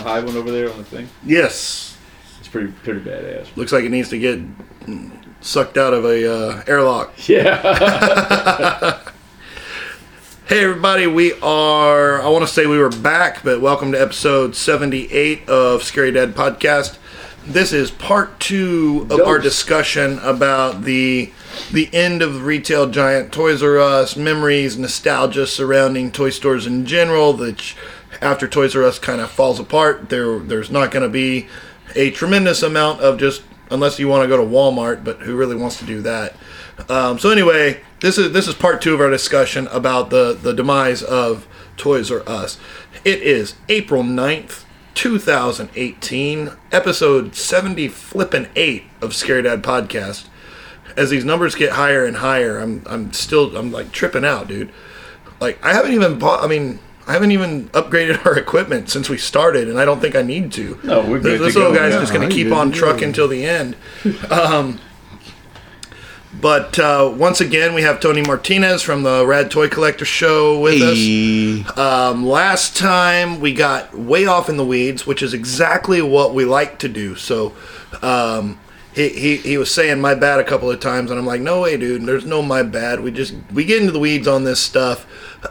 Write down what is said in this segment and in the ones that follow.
high one over there on the thing? Yes. It's pretty badass. Looks like it needs to get sucked out of a airlock. Yeah. Hey everybody, I want to say we were back, but welcome to episode 78 of Scary Dad Podcast. This is part 2 of our discussion about the end of the retail giant Toys R Us, memories, nostalgia surrounding toy stores in general, that after Toys R Us kind of falls apart, there's not going to be a tremendous amount of just, unless you want to go to Walmart, but who really wants to do that? So anyway, this is part 2 of our discussion about the demise of Toys R Us. It is April 9th, 2018, episode 70-8 of Scary Dad Podcast. As these numbers get higher and higher, I'm like tripping out, dude. Like I haven't even upgraded our equipment since we started, and I don't think I need to. No, we're good. This little guy's just going to keep on trucking till the end. But once again, we have Tony Martinez from the Rad Toy Collector Show with us. Last time we got way off in the weeds, which is exactly what we like to do. So he was saying my bad a couple of times, and I'm like, no way, dude. There's no my bad. We get into the weeds on this stuff.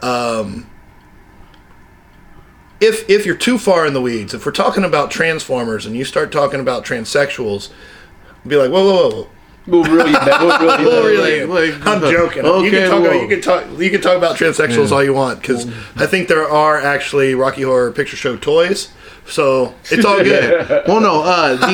If you're too far in the weeds, if we're talking about Transformers and you start talking about transsexuals, be like, whoa. We'll really I'm joking. Okay, you can talk about transsexuals all you want, because I think there are actually Rocky Horror Picture Show toys, so it's all good. Well, no,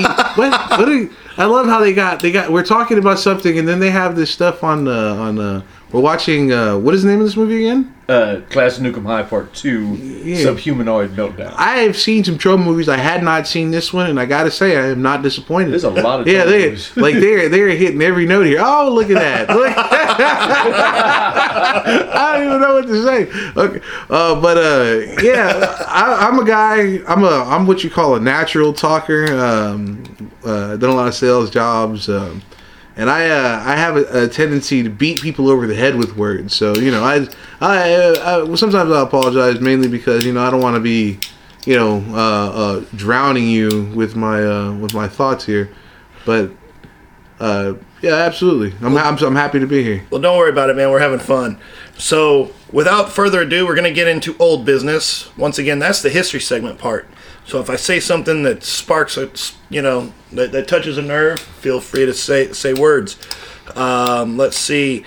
I love how they got. We're talking about something, and then they have this stuff on we're watching. What is the name of this movie again? Class of Nukem High Part 2, Subhumanoid Meltdown. I have seen some troll movies. I had not seen this one, and I gotta say, I am not disappointed. There's a lot of movies. They're hitting every note here. Oh, look at that! I don't even know what to say. Okay, I'm a guy. I'm what you call a natural talker. Done a lot of sales jobs. And I have a tendency to beat people over the head with words. So, I sometimes I apologize, mainly because, I don't want to be, drowning you with my thoughts here. But, yeah, absolutely. I'm happy to be here. Well, don't worry about it, man. We're having fun. So, without further ado, we're going to get into old business. Once again, that's the history segment part. So if I say something that sparks, that touches a nerve, feel free to say words. Let's see.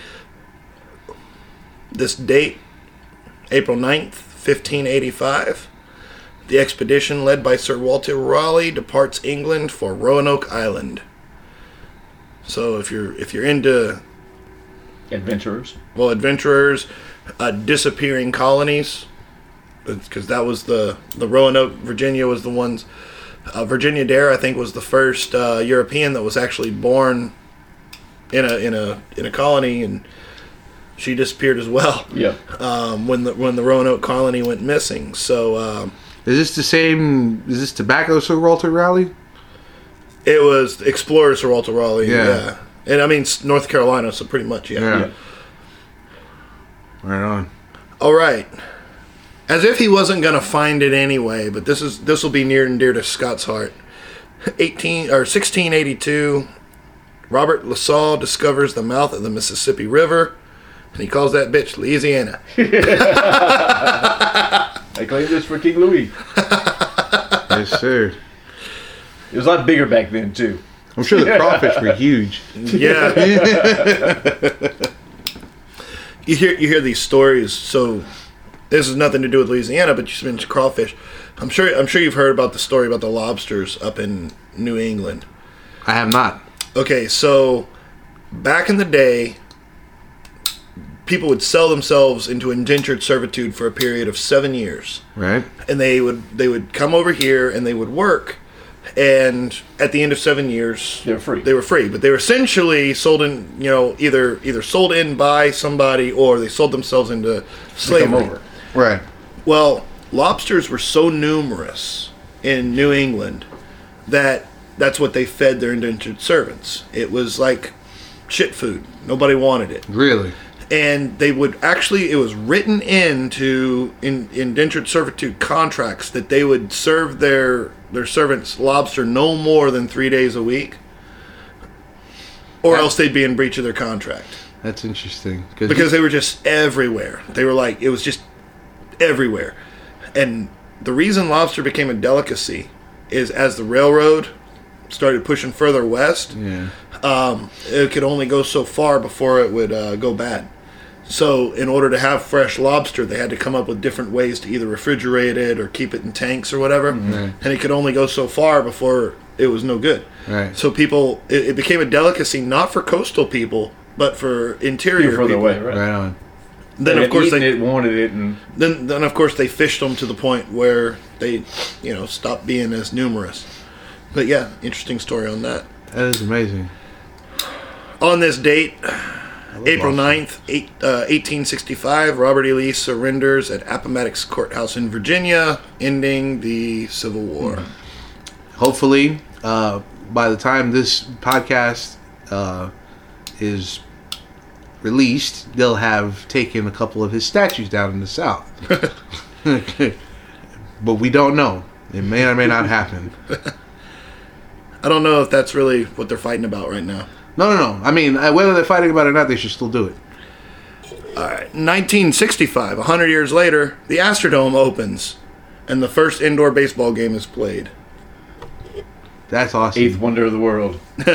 This date, April 9th, 1585. The expedition led by Sir Walter Raleigh departs England for Roanoke Island. So if you're into adventurers, disappearing colonies. Because that was the Roanoke, Virginia was the ones. Virginia Dare, I think, was the first European that was actually born in a colony, and she disappeared as well. Yeah. When the Roanoke colony went missing. So is this the same? Is this Tobacco Sir Walter Raleigh? It was Explorer Sir Walter Raleigh. Yeah. And I mean North Carolina, so pretty much yeah. Right on. All right. As if he wasn't going to find it anyway, but this will be near and dear to Scott's heart. 1682, Robert LaSalle discovers the mouth of the Mississippi River, and he calls that bitch Louisiana. I claim this for King Louis. Yes, sir. It was a lot bigger back then, too. I'm sure the crawfish were huge. Yeah. You hear these stories, so this has nothing to do with Louisiana, but you mentioned crawfish. I'm sure you've heard about the story about the lobsters up in New England. I have not. Okay, so back in the day, people would sell themselves into indentured servitude for a period of 7 years. Right. And they would come over here and they would work, and at the end of 7 years they were free. They were free, but they were essentially sold in, either sold in by somebody or they sold themselves into slavery. Over. Right. Well, lobsters were so numerous in New England that's what they fed their indentured servants. It was like shit food. Nobody wanted it. Really? And they would actually, it was written into indentured servitude contracts that they would serve their servants lobster no more than 3 days a week, or else they'd be in breach of their contract. That's interesting. Because they were just everywhere. They were like, it was just everywhere. And the reason lobster became a delicacy is as the railroad started pushing further west, it could only go so far before it would go bad. So in order to have fresh lobster, they had to come up with different ways to either refrigerate it or keep it in tanks or whatever. And it could only go so far before it was no good. Right. So people, it became a delicacy not for coastal people, but for interior further people. away, right? Right on. Then of course they wanted it, and then of course they fished them to the point where they, stopped being as numerous. But yeah, interesting story on that. That is amazing. On this date, April 9th, 1865, Robert E. Lee surrenders at Appomattox Courthouse in Virginia, ending the Civil War. Hopefully, by the time this podcast is released, they'll have taken a couple of his statues down in the South. But we don't know. It may or may not happen. I don't know if that's really what they're fighting about right now. No. I mean, whether they're fighting about it or not, they should still do it. All right, 1965, 100 years later, the Astrodome opens, and the first indoor baseball game is played. That's awesome. eighth wonder of the world.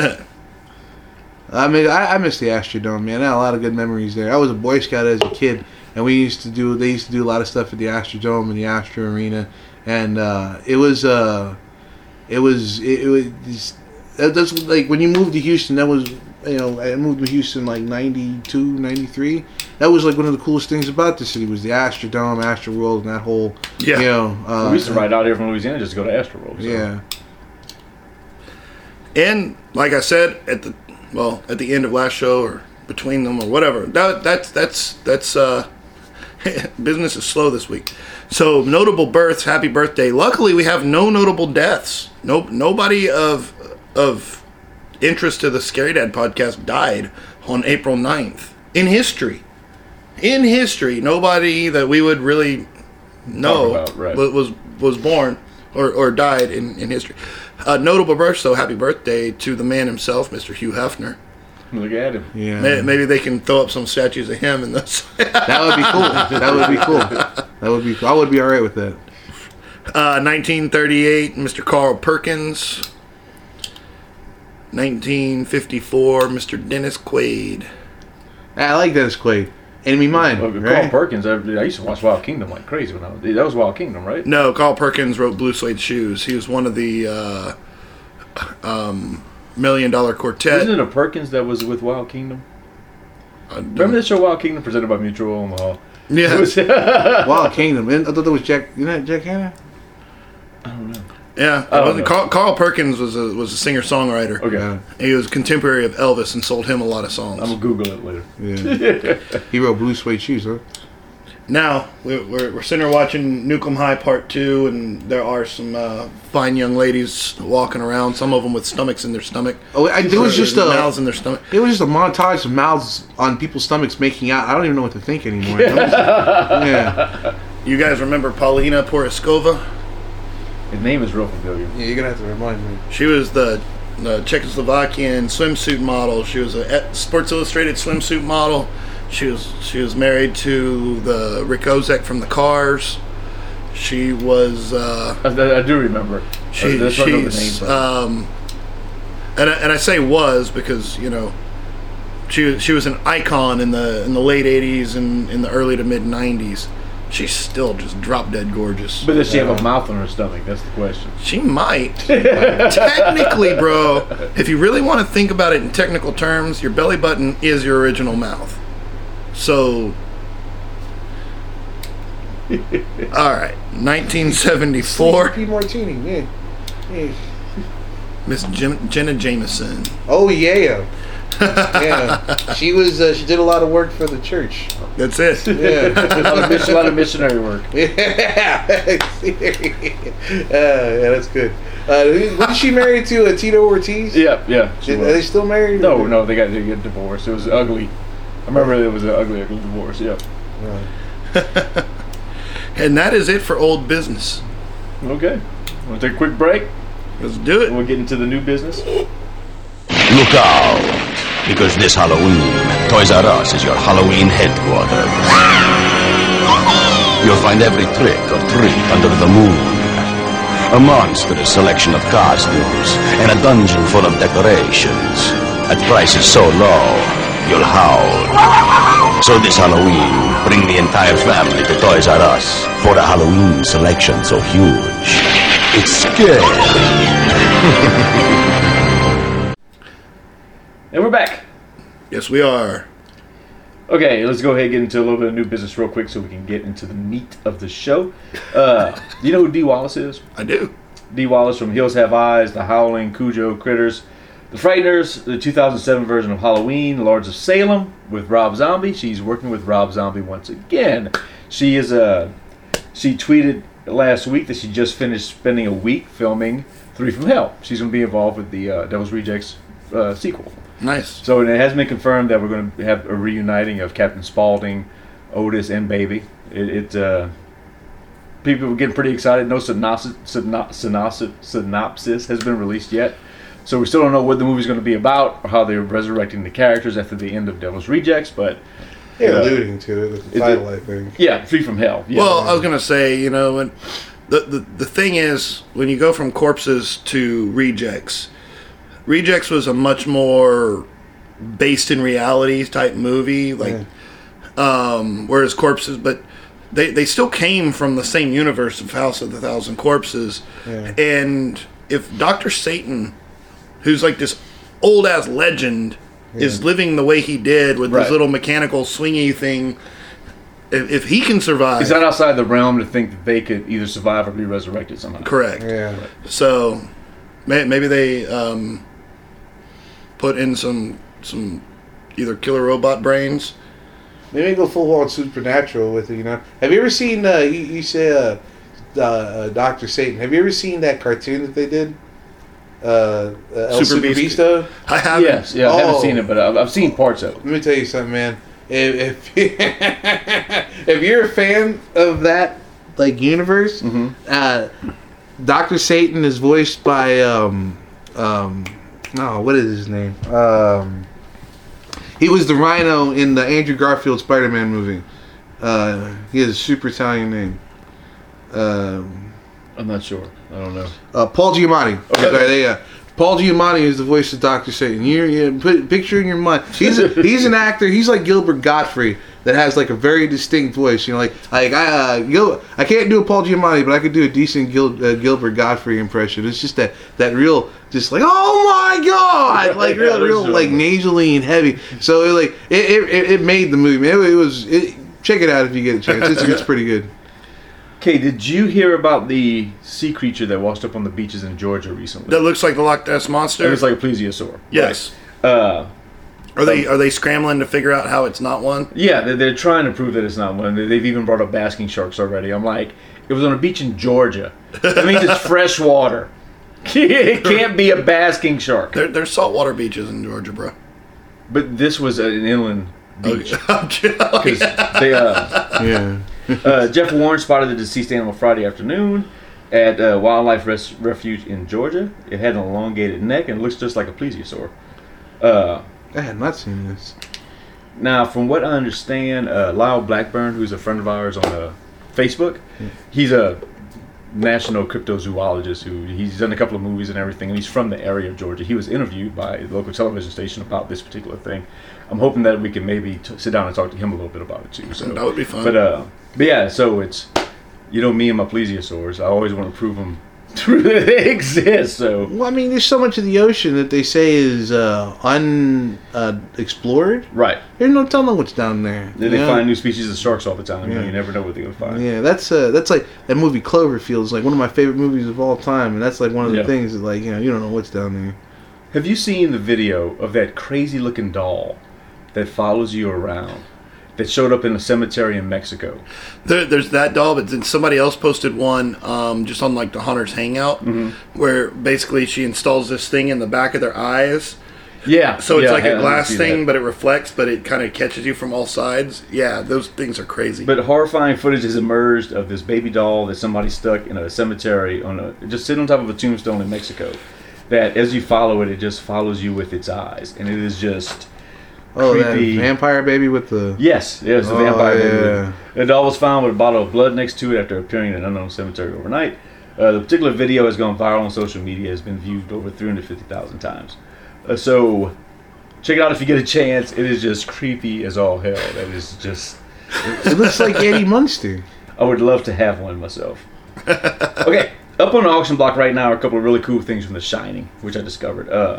I mean, I miss the Astrodome, man. I had a lot of good memories there. I was a Boy Scout as a kid, and they used to do a lot of stuff at the Astrodome and the Astro Arena, and that's like when you moved to Houston. That was, I moved to Houston like 92, 93. That was like one of the coolest things about the city was the Astrodome, Astro World, and that whole we used to ride out here from Louisiana just to go to Astro World. So. Yeah. And like I said at the end of last show or between them or whatever, that's business is slow this week. So notable births, happy birthday. Luckily, we have no notable deaths. Nobody of interest to the Scary Dad podcast died on April 9th in history. In history, nobody that we would really know was born or died in history. Notable births, though. Happy birthday to the man himself, Mr. Hugh Hefner. Look at him. Yeah. Maybe they can throw up some statues of him in this. That would be cool. That would be cool. I would be all right with that. 1938, Mr. Carl Perkins. 1954, Mr. Dennis Quaid. I like Dennis Quaid. Enemy Mine. Well, right? Carl Perkins. I used to watch Wild Kingdom like crazy when that was Wild Kingdom, right? No, Carl Perkins wrote Blue Suede Shoes. He was one of the $1 Million Quartet. Isn't it a Perkins that was with Wild Kingdom? Remember the show Wild Kingdom presented by Mutual Omaha? Yeah. Wild Kingdom. I thought that was Jack. Isn't that Jack Hanna? I don't know. Yeah, Carl Perkins was a singer-songwriter. Okay. He was contemporary of Elvis and sold him a lot of songs. I'm going to Google it later. Yeah. He wrote Blue Suede Shoes, huh? Now, we're sitting here watching Nukem High Part 2, and there are some fine young ladies walking around, some of them with stomachs in their stomach. Oh, it was just mouths in their stomach. It was just a montage of mouths on people's stomachs making out. I don't even know what to think anymore. Yeah. You guys remember Paulina Poroskova? His name is real familiar. Yeah, you're going to have to remind me. She was the Czechoslovakian swimsuit model. She was a Sports Illustrated swimsuit model. She was married to the Rick Ozek from the Cars. She was. I do remember. She's. And I say was because she was an icon in the late '80s and in the early to mid '90s. She's still just drop dead gorgeous. But does she have a mouth on her stomach? That's the question. She might. Technically, bro, if you really want to think about it in technical terms, your belly button is your original mouth. So, all right, 1974. P. Martini, yeah. Miss Jenna Jameson. Oh yeah. Yeah, she was. She did a lot of work for the church. That's it. Yeah, a lot of missionary work. Yeah, that's good. Was she married to Tito Ortiz? Yeah. Are they still married? No, they got divorced. It was ugly. I remember it was an ugly divorce. Yeah. Right. And that is it for old business. Okay. Want to take a quick break? Let's do it. And we'll get into the new business. Look out, because this Halloween, Toys R Us is your Halloween headquarters. You'll find every trick or treat under the moon. A monstrous selection of costumes and a dungeon full of decorations at prices so low, you'll howl. So this Halloween, bring the entire family to Toys R Us for a Halloween selection so huge. It's scary. And we're back. Yes, we are. Okay, let's go ahead and get into a little bit of new business real quick so we can get into the meat of the show. You know who Dee Wallace is? I do. Dee Wallace from Hills Have Eyes, The Howling, Cujo, Critters, The Frighteners, the 2007 version of Halloween, Lords of Salem with Rob Zombie. She's working with Rob Zombie once again. She tweeted last week that she just finished spending a week filming 3 from Hell. She's going to be involved with the Devil's Rejects sequel. Nice. So it has been confirmed that we're going to have a reuniting of Captain Spaulding, Otis, and Baby. People are getting pretty excited. No synopsis has been released yet. So we still don't know what the movie's going to be about or how they're resurrecting the characters after the end of Devil's Rejects, but They're alluding to it with the title, I think. Yeah, 3 from Hell. Yeah. Well, I was going to say, when the thing is, when you go from corpses to rejects was a much more based in reality type movie, whereas corpses, but they still came from the same universe of House of the Thousand Corpses. Yeah. And if Dr. Satan, who's like this old ass legend, is living the way he did with this little mechanical swingy thing, if he can survive, he's not outside the realm to think that they could either survive or be resurrected somehow. Correct. Yeah. So maybe they put in some either killer robot brains. Maybe go full on supernatural with it. Have you ever seen? You say Dr. Satan. Have you ever seen that cartoon that they did? El Super Beasto? I haven't. Yes, yeah, I haven't seen it, but I've seen parts of it. Let me tell you something, man. If if you're a fan of that universe, Dr. Satan is voiced by what is his name? He was the Rhino in the Andrew Garfield Spider-Man movie. He has a super Italian name. I'm not sure. I don't know. Paul Giamatti. Okay. Paul Giamatti is the voice of Dr. Satan. You picture in your mind. He's an actor. He's like Gilbert Gottfried that has like a very distinct voice. I can't do a Paul Giamatti, but I could do a decent Gilbert Gottfried impression. It's just that real, just like, oh my god, like real like nasally and heavy. So it made the movie. Check it out if you get a chance. It's pretty good. Okay, did you hear about the sea creature that washed up on the beaches in Georgia recently? That looks like the Loch Ness Monster? It looks like a plesiosaur. Yes. Right. Are they scrambling to figure out how it's not one? Yeah, they're trying to prove that it's not one. They've even brought up basking sharks already. I'm like, it was on a beach in Georgia. That means it's fresh water. It can't be a basking shark. There's saltwater beaches in Georgia, bro. But this was an inland beach. Yeah. Jeff Warren spotted the deceased animal Friday afternoon at Wildlife Refuge in Georgia. It had an elongated neck and looks just like a plesiosaur. I had not seen this. Now, from what I understand, Lyle Blackburn, who's a friend of ours on Facebook, he's a national cryptozoologist he's done a couple of movies and everything, and he's from the area of Georgia. He was interviewed by the local television station about this particular thing. I'm hoping that we can maybe sit down and talk to him a little bit about it too. So that would be fun. But yeah, so it's me and my plesiosaurs. I always want to prove them that they exist. So well, I mean, there's so much of the ocean that they say is unexplored. Right. There's no telling what's down there. They find new species of sharks all the time. Yeah. You never know what they're gonna find. Yeah, that's like that movie Cloverfield is like one of my favorite movies of all time, and that's like one of the things that you don't know what's down there. Have you seen the video of that crazy looking doll that follows you around? That showed up in a cemetery in Mexico. There's that doll, but then somebody else posted one just on the Hunters Hangout, where basically she installs this thing in the back of their eyes, Yeah. So it's yeah, like I a glass see thing, that. but it reflects, but it kind of catches you from all sides. Yeah, those things are crazy. But horrifying footage has emerged of this baby doll that somebody stuck in a cemetery just sitting on top of a tombstone in Mexico. That as you follow it, it just follows you with its eyes, and it is just creepy. That vampire baby with the... Yes, it was the vampire yeah. baby. The doll was found with a bottle of blood next to it after appearing in an unknown cemetery overnight. The particular video has gone viral on social media, has been viewed over 350,000 times. So check it out if you get a chance. It is just creepy as all hell. That is just... It looks like Eddie Munster. I would love to have one myself. Okay, up on the auction block right now are a couple of really cool things from The Shining, which I discovered. A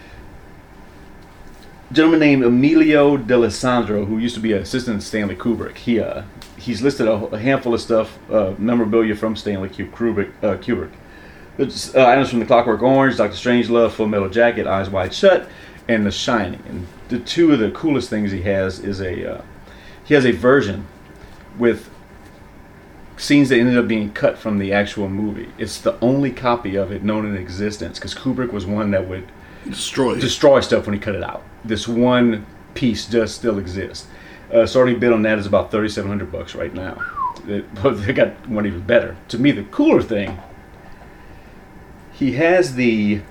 gentleman named Emilio D'Alessandro, who used to be an assistant to Stanley Kubrick. He's listed a handful of stuff, memorabilia from Stanley Kubrick. It's items from The Clockwork Orange, Dr. Strangelove, Full Metal Jacket, Eyes Wide Shut, and The Shining. And the two of the coolest things he has is he has a version with scenes that ended up being cut from the actual movie. It's the only copy of it known in existence, because Kubrick was one that would destroy stuff when he cut it out. This one piece does still exist. Starting bid on that is about $3,700 right now. They got one even better. To me, the cooler thing, he has the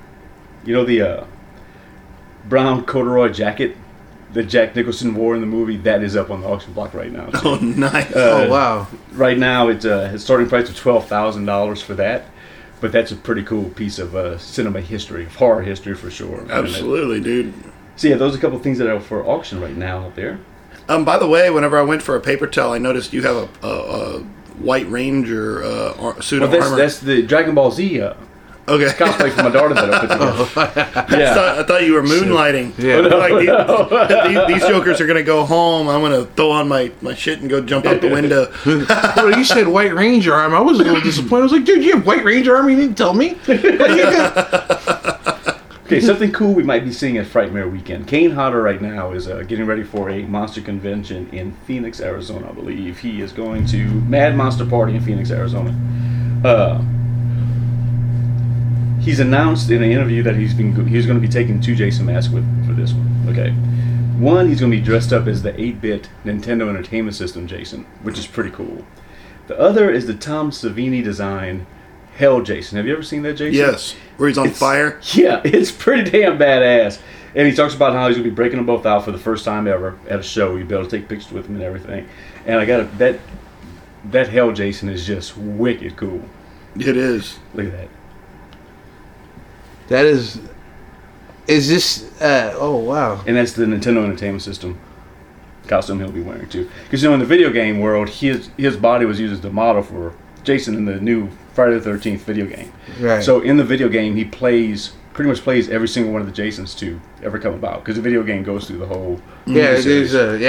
brown corduroy jacket that Jack Nicholson wore in the movie. That is up on the auction block right now. Oh, nice. Oh, wow. Right now, it's a starting price of $12,000 for that. But that's a pretty cool piece of cinema history, of horror history for sure. Absolutely, dude. So yeah, those are a couple of things that are for auction right now out there. By the way, whenever I went for a paper towel, I noticed you have a White Ranger suit of armor. That's the Dragon Ball Z okay. cosplay for my daughter that I put together. Yeah. I thought you were moonlighting. Yeah. Like, these jokers are going to go home. I'm going to throw on my shit and go jump out the window. Well, you said White Ranger arm. I was a little disappointed. I was like, dude, you have White Ranger arm? You didn't tell me. Okay, something cool we might be seeing at Frightmare Weekend. Kane Hodder right now is getting ready for a monster convention in Phoenix, Arizona, I believe. He is going to Mad Monster Party in Phoenix, Arizona. He's announced in an interview that he's going to be taking 2 Jason masks for this one. Okay, one, he's going to be dressed up as the 8-bit Nintendo Entertainment System Jason, which is pretty cool. The other is the Tom Savini design Hell Jason. Have you ever seen that, Jason? Yes, where he's on fire. Yeah, it's pretty damn badass. And he talks about how he's going to be breaking them both out for the first time ever at a show. You'll be able to take pictures with him and everything. And I got that Hell Jason is just wicked cool. It is. Look at that. That is this, oh, wow. And that's the Nintendo Entertainment System costume he'll be wearing, too. Because, in the video game world, his body was used as the model for Jason in the new Friday the 13th video game. Right. So, in the video game, he pretty much plays every single one of the Jasons to ever come about. Because the video game goes through the whole Yeah, series. there's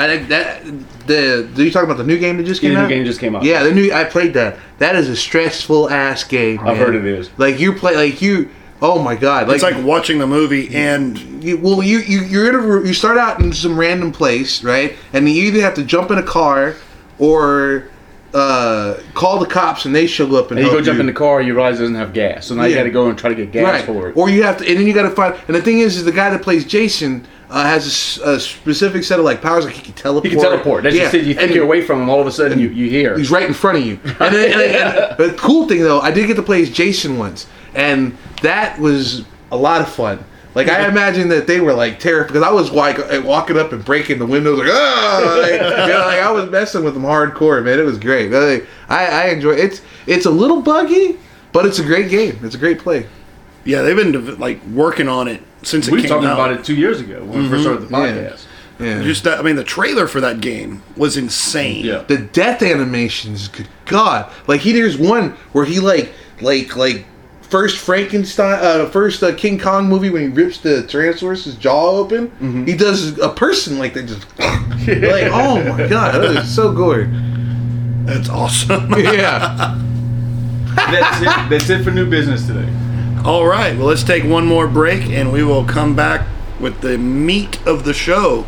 do you talk about the new game that just came out? The new game just came out. Yeah, I played that. That is a stressful ass game, man. I've heard it is. Oh my god! It's like watching the movie and you start out in some random place, right? And you either have to jump in a car or call the cops and they show up and you help go jump in the car, you realize it doesn't have gas, so now you got to go and try to get gas for it. Or you have to, and then you got to find. And the thing is the guy that plays Jason has a specific set of powers, like he can teleport. He can teleport. That's just it. You think you're away from him, all of a sudden you hear. He's right in front of you. And the cool thing though, I did get to play as Jason once, and that was a lot of fun. I imagine that they were terrified because I was walking up and breaking the windows I was messing with them hardcore, man. It was great. I enjoy it. It's a little buggy, but it's a great game. It's a great play. Yeah, they've been working on it since it came out. We were talking about it 2 years ago when we first started the podcast. Yeah. Just that, the trailer for that game was insane. Yeah. The death animations, good God! There's one where he first Frankenstein, first King Kong movie when he rips the Tyrannosaurus' jaw open. Mm-hmm. He does a person like that, just oh my God, that is so gory. That's awesome. Yeah. That's it for new business today. All right, well, let's take one more break and we will come back with the meat of the show.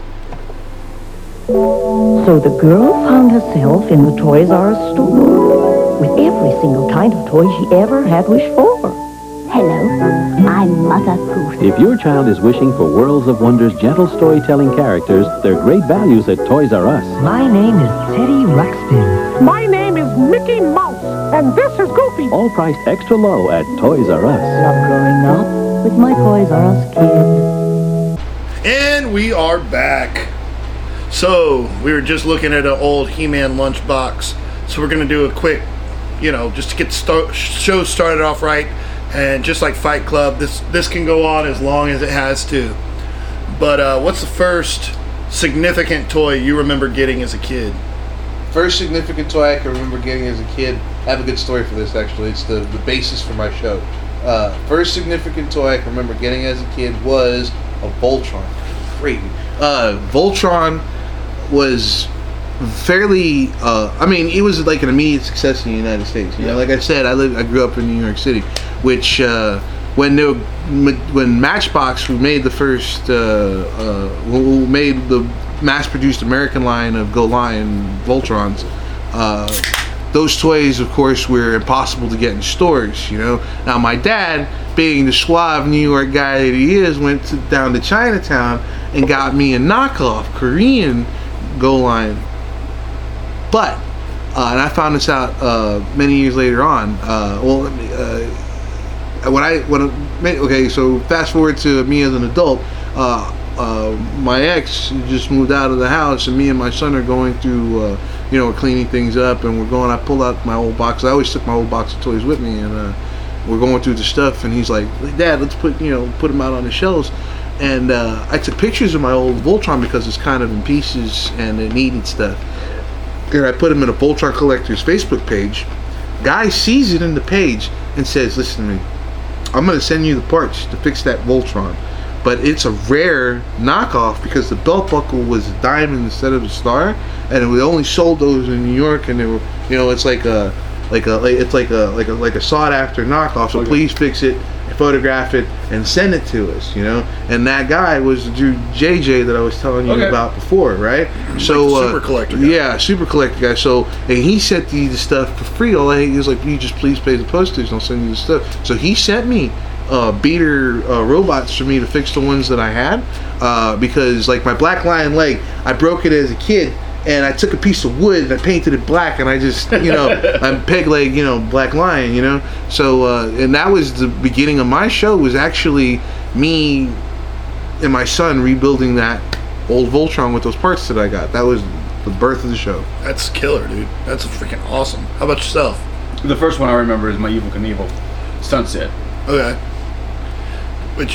So the girl found herself in the Toys R Us store with every single kind of toy she ever had wished for. Hello, I I'm Mother Goose. If your child is wishing for Worlds of Wonder's gentle storytelling characters, they're great values at Toys R Us. My name is Teddy Ruxpin. My name is Mickey Mouse, and this is Goofy. All priced extra low at Toys R Us. Love growing up with my Toys R Us kid. And we are back. So, we were just looking at an old He-Man lunchbox. So we're going to do a quick, just to get the show started off right. And just like Fight Club, this can go on as long as it has to. But what's the first significant toy you remember getting as a kid? First significant toy I can remember getting as a kid. I have a good story for this, actually. It's the basis for my show. First significant toy I can remember getting as a kid was a Voltron. Great. Voltron was fairly it was like an immediate success in the United States. Like I said, I grew up in New York City, which when Matchbox, who made the first who made the mass-produced American line of Go Lion Voltrons, those toys, of course, were impossible to get in stores. Now my dad, being the suave New York guy that he is, went down to Chinatown and got me a knockoff Korean Go Lion. But, and I found this out many years later on. So fast forward to me as an adult. My ex just moved out of the house, and me and my son are going through, we're cleaning things up, and I pulled out my old box. I always took my old box of toys with me, and we're going through the stuff, and he's like, Dad, let's put them out on the shelves. And I took pictures of my old Voltron because it's kind of in pieces and it needed stuff. And I put him in a Voltron Collector's Facebook page. Guy sees it in the page and says, listen to me, I'm going to send you the parts to fix that Voltron. But it's a rare knockoff because the belt buckle was a diamond instead of a star, and we only sold those in New York, and they were, it's like a sought after knockoff. So please fix it, photograph it, and send it to us. And that guy was the dude JJ that I was telling you about before, right? So super collector guy. Yeah, super collector guy. So and he sent you the stuff for free. He was like, you just please pay the postage, and I'll send you the stuff. So he sent me beater robots for me to fix the ones that I had, because like my Black Lion leg, I broke it as a kid, and I took a piece of wood and I painted it black, and I just I'm peg leg Black Lion, so and that was the beginning of my show, was actually me and my son rebuilding that old Voltron with those parts that I got. That was the birth of the show. That's killer, dude. That's freaking awesome. How about yourself? The first one I remember is my Evel Knievel stunt set. Okay. But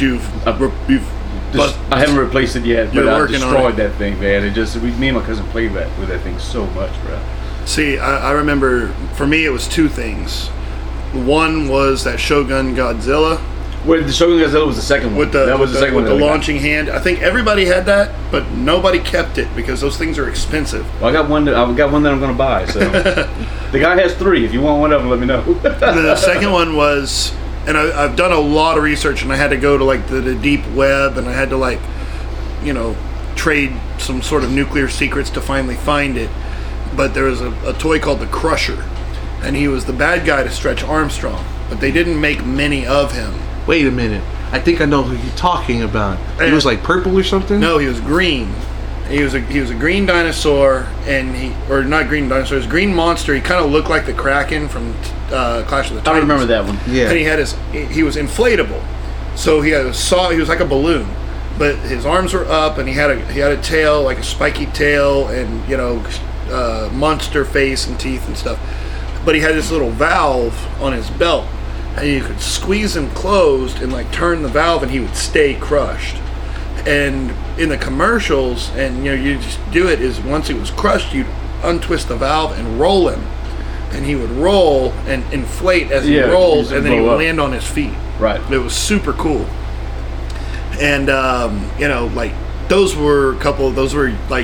I haven't replaced it yet, but I destroyed it. That thing, man. Me and my cousin played with that thing so much, bro. See, I remember, for me, it was two things. One was that Shogun Godzilla. Wait, the Shogun Godzilla was the second one. That was the second one. With the launching hand. I think everybody had that, but nobody kept it because those things are expensive. Well, I got one that I'm going to buy. So the guy has 3. If you want one of them, let me know. The second one was, and I've done a lot of research, and I had to go to like the deep web, and I had to trade some sort of nuclear secrets to finally find it. But there was a toy called the Crusher, and he was the bad guy to Stretch Armstrong, but they didn't make many of him. Wait a minute. I think I know who you're talking about. He was like purple or something? No, he was green. He was a green dinosaur, or not green dinosaur, he was a green monster. He kind of looked like the Kraken from Clash of the Titans. I remember that one. Yeah. And he was inflatable. So he was like a balloon, but his arms were up, and he had a tail, like a spiky tail, and monster face and teeth and stuff. But he had this little valve on his belt, and you could squeeze him closed and like turn the valve, and he would stay crushed. And in the commercials, and you just do it, is once he was crushed, you'd untwist the valve and roll him, and he would roll and inflate as he rolls, and then he would land on his feet. Right. It was super cool. And like those were like,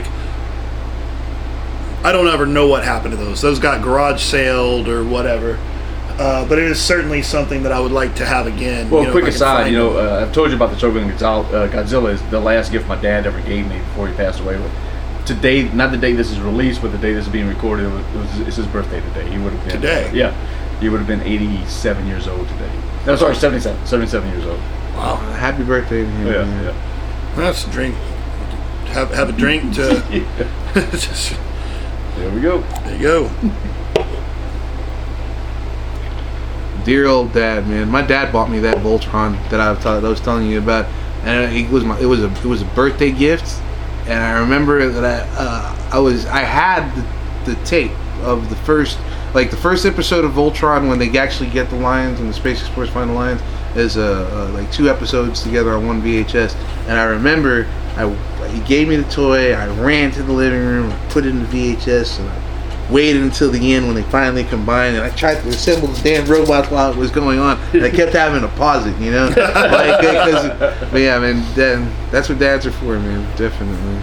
I don't ever know what happened to those. Those got garage saled or whatever. But it is certainly something that I would like to have again. Well, quick aside, I've told you about the Shogun Godzilla is the last gift my dad ever gave me before he passed away. Today, not the day this is released, but the day this is being recorded, it's his birthday today. He would have been today. He would have been 87 years old today. No, sorry, 77 years old. Wow. Happy birthday to him. Yeah. That's a drink. Have a drink to. Just, There we go. there you go. Dear old dad, man. My dad bought me that Voltron that I was telling you about, and it was a birthday gift. And I remember that I had the tape of the first episode of Voltron when they actually get the lions and the Space Explorers find the lions. Is like 2 episodes together on one VHS, and I remember he gave me the toy. I ran to the living room, I put it in the VHS, and I waited until the end when they finally combined, and I tried to assemble the damn robots while it was going on, and I kept having to pause it, you know. But yeah, man, that's what dads are for, man. Definitely.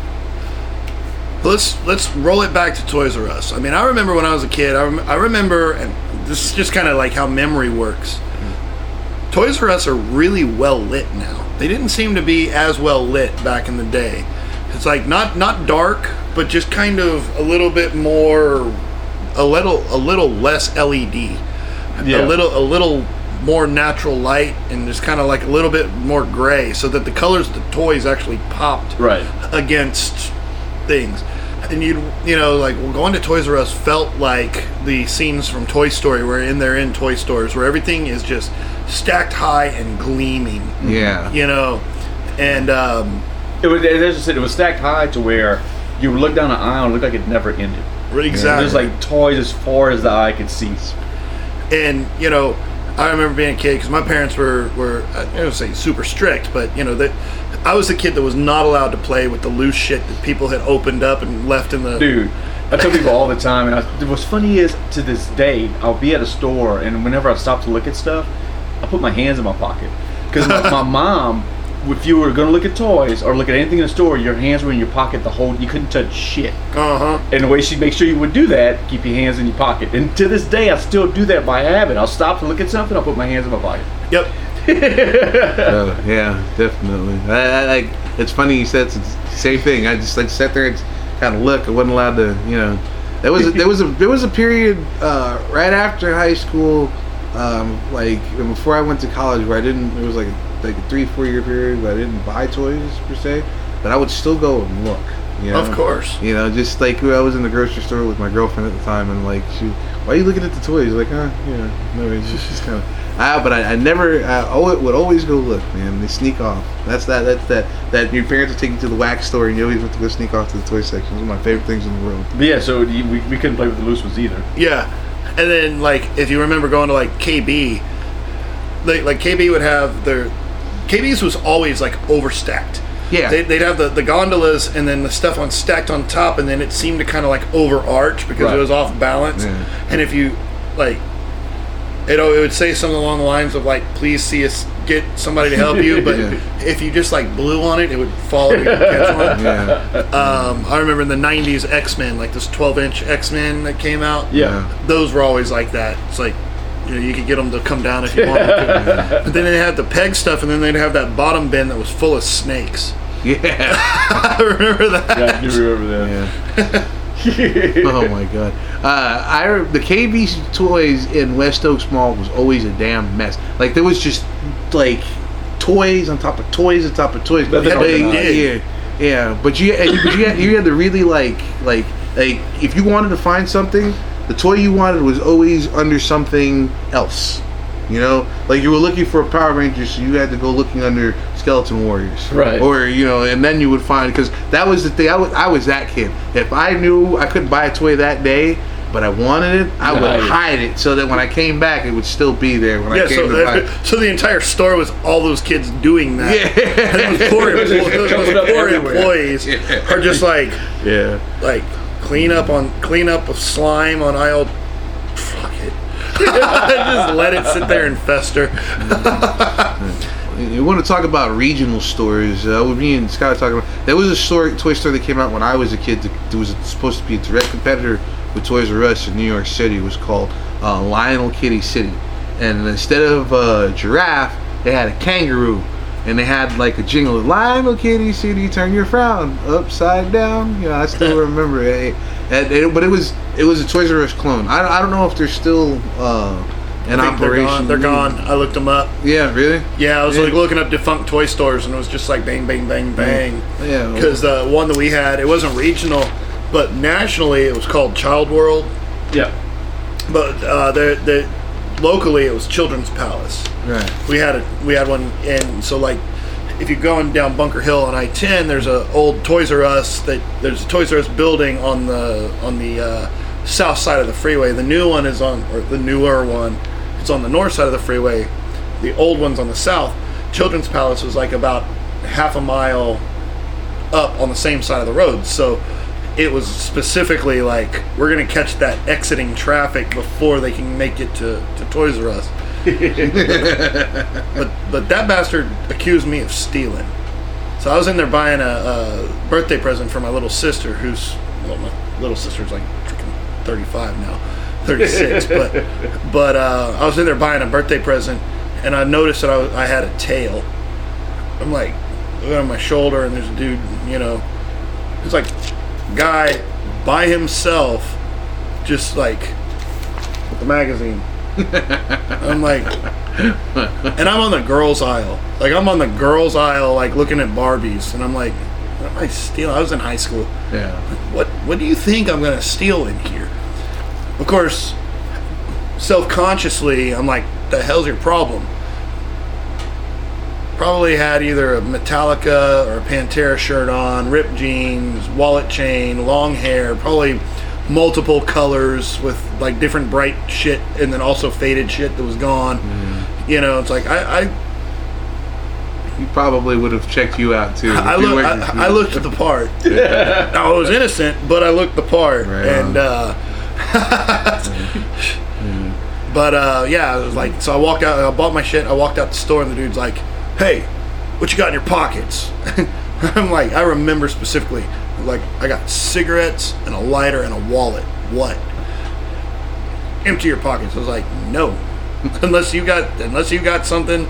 Let's roll it back to Toys R Us. I mean, I remember when I was a kid. I remember, and this is just kind of like how memory works. Toys R Us are really well lit now. They didn't seem to be as well lit back in the day. It's like not dark, but just kind of a little bit more, a little less LED, Yeah. a little more natural light, and just kind of like a little bit more gray, so that the colors of the toys actually popped Right. against things. And you know, like going to Toys R Us felt like the scenes from Toy Story, where they're in toy stores, where everything is just stacked high and gleaming. Yeah. You know, and It was, as I said, it was stacked high to where you would look down an aisle and it looked like it never ended. exactly. There's like toys as far as the eye could see. And you know, I remember being a kid because my parents were I don't say super strict, but you know that I was the kid that was not allowed to play with the loose shit that people had opened up and left in the. Dude, I tell people all the time, and what's funny is, to this day, I'll be at a store, and whenever I stop to look at stuff, I put my hands in my pocket. Because my mom, if you were going to look at toys or look at anything in the store, your hands were in your pocket the whole, you couldn't touch shit. Uh-huh. And the way she'd make sure you would do that, keep your hands in your pocket. And to this day, I still do that by habit. I'll stop to look at something, I'll put my hands in my pocket. Yep. Yeah, definitely. I it's funny you said it's the same thing. I just like sat there and kind of look. I wasn't allowed to, you know. There was a period right after high school, like before I went to college, where I didn't. It was like a 3-4 year period where I didn't buy toys per se, but I would still go and look. You know? Of course. You know, just like I was in the grocery store with my girlfriend at the time, and like, why are you looking at the toys? Like, no, it's just kind of. But I would always go look, man. They sneak off. That's that your parents would take you to the wax store and you always went to go sneak off to the toy section. It was one of my favorite things in the world. But yeah, so we couldn't play with the loose ones either. Yeah. And then, like, if you remember going to, like, KB, like KB would have their... KB's was always, like, overstacked. Yeah. They'd have the gondolas and then the stuff stacked on top, and then it seemed to kind of, like, overarch because it was off balance. Yeah. And if you, like... It would say something along the lines of, like, please see us, get somebody to help you, but if you just, like, blew on it, it would fall and you could catch one. Yeah. I remember in the 90s X-Men, like this 12-inch X-Men that came out. Yeah. Those were always like that. It's like, you know, you could get them to come down if you wanted to. But then they had the peg stuff, and then they'd have that bottom bin that was full of snakes. Yeah. I remember that. Yeah, I do remember that. Yeah. Oh my god! The KB toys in West Oaks Mall was always a damn mess. Like there was just like toys on top of toys on top of toys. But yeah. But you had to really like if you wanted to find something, the toy you wanted was always under something else. You know, like you were looking for a Power Ranger, so you had to go looking under Skeleton Warriors, right? Or and then you would find, because that was the thing. I was that kid. If I knew I couldn't buy a toy that day, but I wanted it, I would hide it so that when I came back, it would still be there when I came to buy it. So the entire store was all those kids doing that. Yeah. And those poor employees are just like, like clean up of slime on aisle. Fuck it. Just let it sit there and fester. You want to talk about regional stores? With me and Scott talking about, there was a toy store that came out when I was a kid. That was supposed to be a direct competitor with Toys R Us in New York City. It was called Lionel Kitty City, and instead of a giraffe, they had a kangaroo, and they had like a jingle: Lionel Kitty City, turn your frown upside down. You know, I still remember it. But it was a Toys R Us clone. I don't know if they're still in operation. They're gone. I looked them up. Yeah, really? Yeah, I was like looking up defunct toy stores, and it was just like bang, bang, bang, bang. Yeah. Because the one that we had, it wasn't regional, but nationally it was called Child World. Yeah. But locally it was Children's Palace. Right. We had one, and so like if you're going down Bunker Hill on I-10, there's a old Toys R Us there's a Toys R Us building on the south side of the freeway. The new one is the newer one. It's on the north side of the freeway. The old one's on the south. Children's Palace was like about half a mile up on the same side of the road. So it was specifically like, we're going to catch that exiting traffic before they can make it to Toys R Us. but that bastard accused me of stealing. So I was in there buying a birthday present for my little sister, my little sister's like freaking 35 now, 36. but I was in there buying a birthday present, and I noticed that I had a tail. I'm like, looking on my shoulder, and there's a dude, it's like guy by himself, just like with the magazine. I'm like, and I'm on the girls aisle. Like, like looking at Barbies, and I'm like, what am I stealing? I was in high school. Yeah. What do you think I'm gonna steal in here? Of course, self-consciously, I'm like, the hell's your problem? Probably had either a Metallica or a Pantera shirt on, ripped jeans, wallet chain, long hair, probably multiple colors with like different bright shit, and then also faded shit that was gone. It's like He probably would have checked you out too. I looked at the part. I was innocent, but I looked the part. Right and but I was like, so I walked out, I bought my shit, I walked out the store, and the dude's like, hey, what you got in your pockets? I'm like, I remember specifically, like, I got cigarettes and a lighter and a wallet. What? Empty your pockets. I was like, no. unless you got something,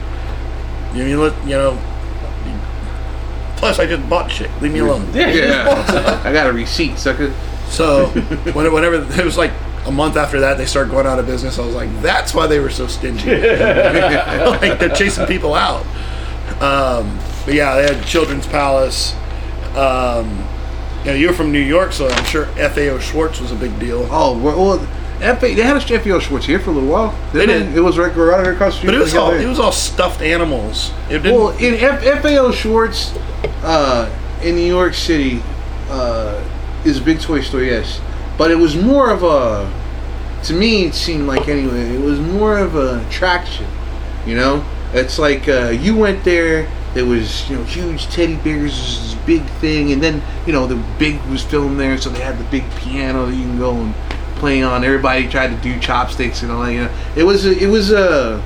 plus I just bought shit. Leave me alone. Yeah. I got a receipt, sucker. So whenever it was like a month after that, they started going out of business. I was like, that's why they were so stingy. Like, they're chasing people out. But yeah, they had Children's Palace. You were from New York, so I'm sure FAO Schwartz was a big deal. Oh, well, they had a FAO Schwartz here for a little while. They did. It was right across the street. But it was all stuffed animals. In FAO Schwartz in New York City is a big toy store, yes. But it was more of to me it seemed like anyway, it was more of an attraction, It's like you went there, there was huge teddy bears, this big thing, and then the big was filmed there, so they had the big piano that you can go and play on. Everybody tried to do chopsticks and all that. It was a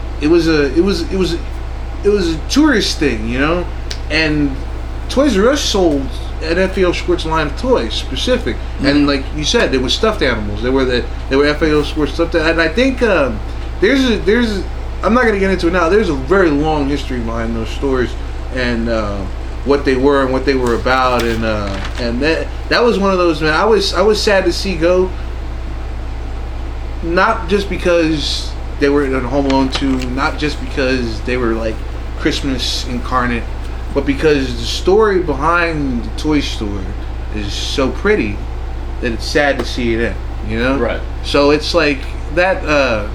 tourist thing, and Toys R Us sold an FAO Schwartz line of toys specific, and like you said, there was stuffed animals. They were FAO Schwartz stuffed, and I think there's I'm not going to get into it now. There's a very long history behind those stores and what they were and what they were about, and that was one of those, man. I was sad to see go. Not just because they were in Home Alone 2, not just because they were like Christmas incarnate, but because the story behind the toy store is so pretty that it's sad to see it end. Right. So it's like that.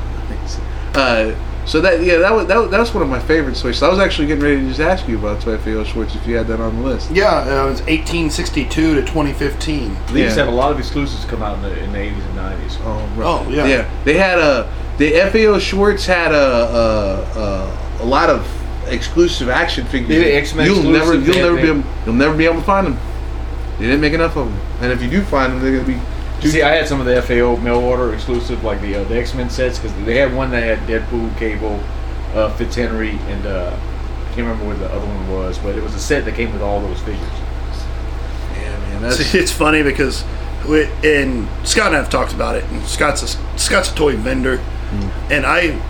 So that was one of my favorite toys. So I was actually getting ready to just ask you about Toy FAO Schwartz if you had that on the list. Yeah, it was 1862 to 2015. They used to have a lot of exclusives come out in the 80s and 90s. Oh, right. Oh, yeah. Yeah, they had the FAO Schwartz had a lot of exclusive action figures. They had X-Men You'll never exclusive, be able to find them. They didn't make enough of them, and if you do find them, they're gonna be. See, I had some of the FAO mail order exclusive, like the X-Men sets, because they had one that had Deadpool, Cable, Fitzhenry, and I can't remember what the other one was, but it was a set that came with all those figures. Yeah, man, it's funny because Scott and I have talked about it, and Scott's a toy vendor, and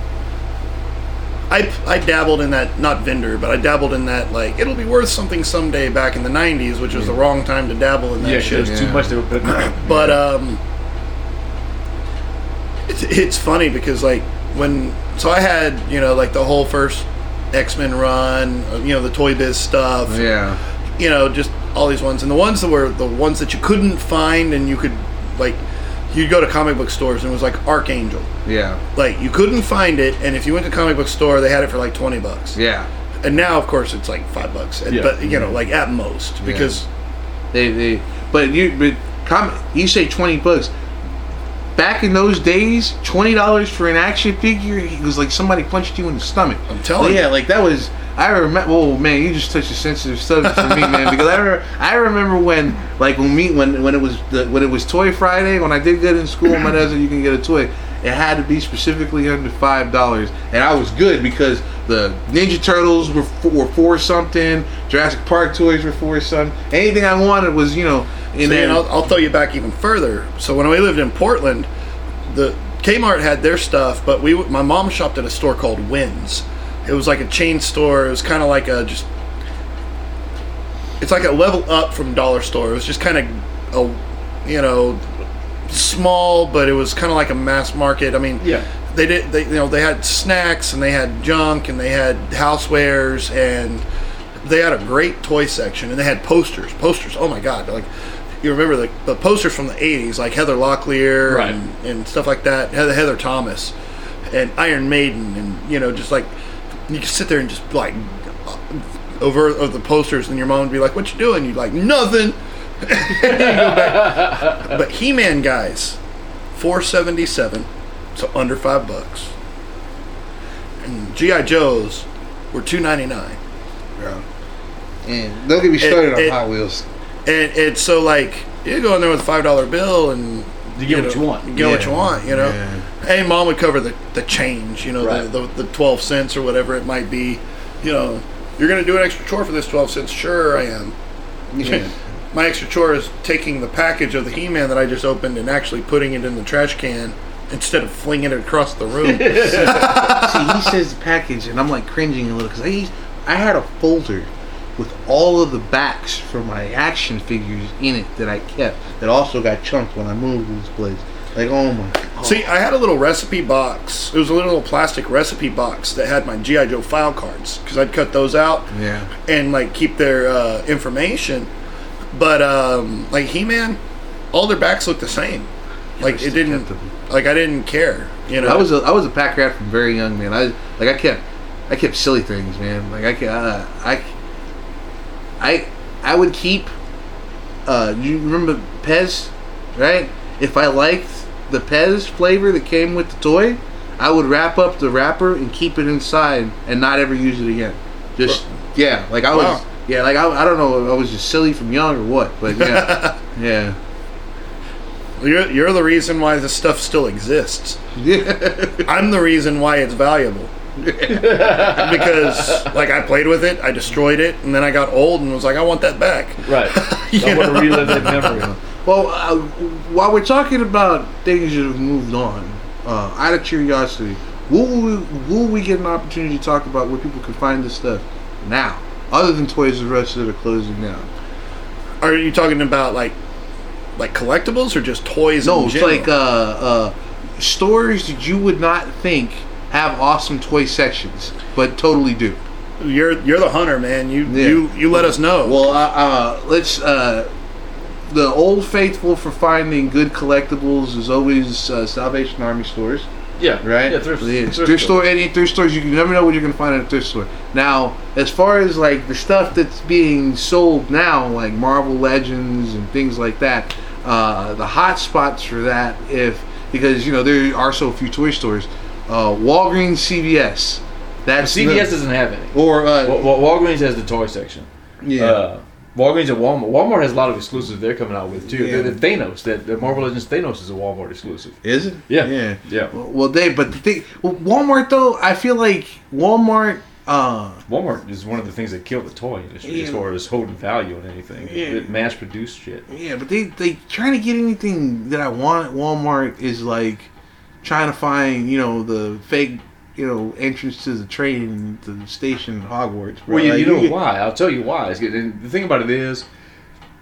I dabbled in that, not vendor, but I dabbled in that, like, it'll be worth something someday back in the 90s, which was the wrong time to dabble in that shit. There's too much they were putting out. But it's funny because, like, so I had, you know, like the whole first X-Men run, you know, the Toy Biz stuff. Yeah. You know, just all these ones. And the ones that were the ones that you couldn't find, and you could, like, you'd go to comic book stores and it was like Archangel. Yeah. Like, you couldn't find it, and if you went to a comic book store, they had it for like $20. Yeah. And now, of course, it's like $5. Yeah. But, you know, like at most. Because you say $20. Back in those days, $20 for an action figure, it was like somebody punched you in the stomach. I'm telling you. Yeah, like that was. I remember. Oh man, you just touched a sensitive subject for me, man. Because I remember when it was Toy Friday, when I did good in school, my dad said you can get a toy. It had to be specifically under $5, and I was good because the Ninja Turtles were for something, Jurassic Park toys were for something. Anything I wanted was, you know. And then I'll throw you back even further. So when we lived in Portland, the Kmart had their stuff, but my mom shopped at a store called Wynn's. It was like a chain store. It was kind of like it's like a level up from dollar store. It was just kind of you know, small, but it was kind of like a mass market. I mean, Yeah. They had snacks and they had junk and they had housewares and they had a great toy section and they had posters. Oh my God! Like, you remember the posters from the 80s, like Heather Locklear Right. and stuff like that, Heather Thomas and Iron Maiden, and, you know, just like, you could sit there and just like over the posters, and your mom would be like, "What you doing?" You'd like, "Nothing." And you go back. But He-Man guys, $4.77, so under $5. And GI Joes were $2.99. Yeah. And don't get me started on Hot Wheels. And it's so, like, you go in there with a $5 bill and You get what you want. You get what you want, you know. Yeah. Hey, mom would cover the change, you know, Right. the 12 cents or whatever it might be. You know, you're going to do an extra chore for this 12 cents? Sure, I am. Yeah. My extra chore is taking the package of the He-Man that I just opened and actually putting it in the trash can instead of flinging it across the room. See, he says the package, and I'm like cringing a little because I had a folder with all of the backs for my action figures in it that I kept that also got chunked when I moved to this place. Like, oh my God. See, I had a little recipe box. It was a little plastic recipe box that had my G.I. Joe file cards, because I'd cut those out Yeah. and, like, keep their information. But, like, He-Man, all their backs looked the same. Like, it didn't, like, I didn't care, you know. I was a pack rat from very young, man. I kept silly things, man. Like I would keep. You remember Pez, right? If I liked the Pez flavor that came with the toy, I would wrap up the wrapper and keep it inside and not ever use it again. Just yeah, like I was. Wow. Yeah, like I don't know if I was just silly from young or what, but yeah, yeah. You're the reason why this stuff still exists. Yeah. I'm the reason why it's valuable. Because, like, I played with it, I destroyed it, and then I got old and was like, I want that back. Right. I want to relive that memory. Well, while we're talking about things that have moved on, out of curiosity, will we get an opportunity to talk about where people can find this stuff now, other than Toys R Us that are closing down? Are you talking about, like collectibles or just toys No, in it's general? like stores that you would not think have awesome toy sections, but totally do. You're the hunter, man. You let us know. Well, let's. The old faithful for finding good collectibles is always Salvation Army stores. Yeah. Right? Yeah, thrift store. Any thrift stores, you never know what you're going to find at a thrift store. Now, as far as like the stuff that's being sold now, like Marvel Legends and things like that, the hot spots for that, because you know there are so few toy stores, Walgreens, CVS. That's CVS doesn't have any. Or Walgreens has the toy section. Yeah. Walgreens and Walmart. Walmart has a lot of exclusives they're coming out with too. Yeah. The Thanos, the Marvel Legends Thanos is a Walmart exclusive. Is it? Yeah. Well, Walmart though, I feel like Walmart. Walmart is one of the things that killed the toy industry as far as holding value on anything. Yeah. It mass produced shit. Yeah, but they trying to get anything that I want at Walmart is like trying to find, you know, the fake, you know, entrance to the train, to the station in Hogwarts. Bro. Well, you Like, know why? I'll tell you why. And the thing about it is,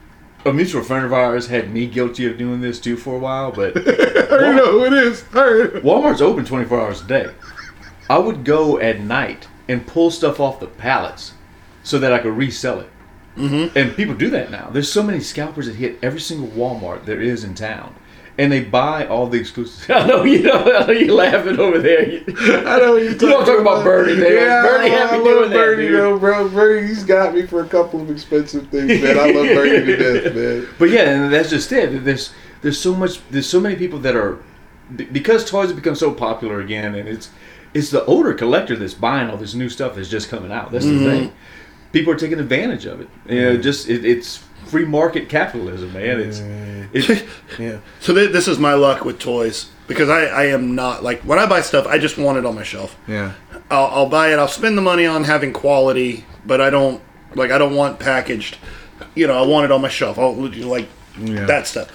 a mutual friend of ours had me guilty of doing this too for a while, but I know who it is. Walmart's open 24 hours a day. I would go at night and pull stuff off the pallets so that I could resell it. Mm-hmm. And people do that now. There's so many scalpers that hit every single Walmart there is in town. And they buy all the exclusives. I know you're laughing over there. I know you're talking about Bernie. Yeah, Bernie had me doing that, Bernie, dude. though, bro. Bernie, he's got me for a couple of expensive things, man. I love Bernie to death, man. But yeah, and that's just it. There's so many people that are, because toys have become so popular again, and it's the older collector that's buying all this new stuff that's just coming out. That's the thing. People are taking advantage of it. You know, it's free market capitalism, man. Yeah. So this is my luck with toys, because I am not, like, when I buy stuff, I just want it on my shelf. Yeah. I'll buy it. I'll spend the money on having quality, but I don't want packaged. You know, I want it on my shelf. That stuff.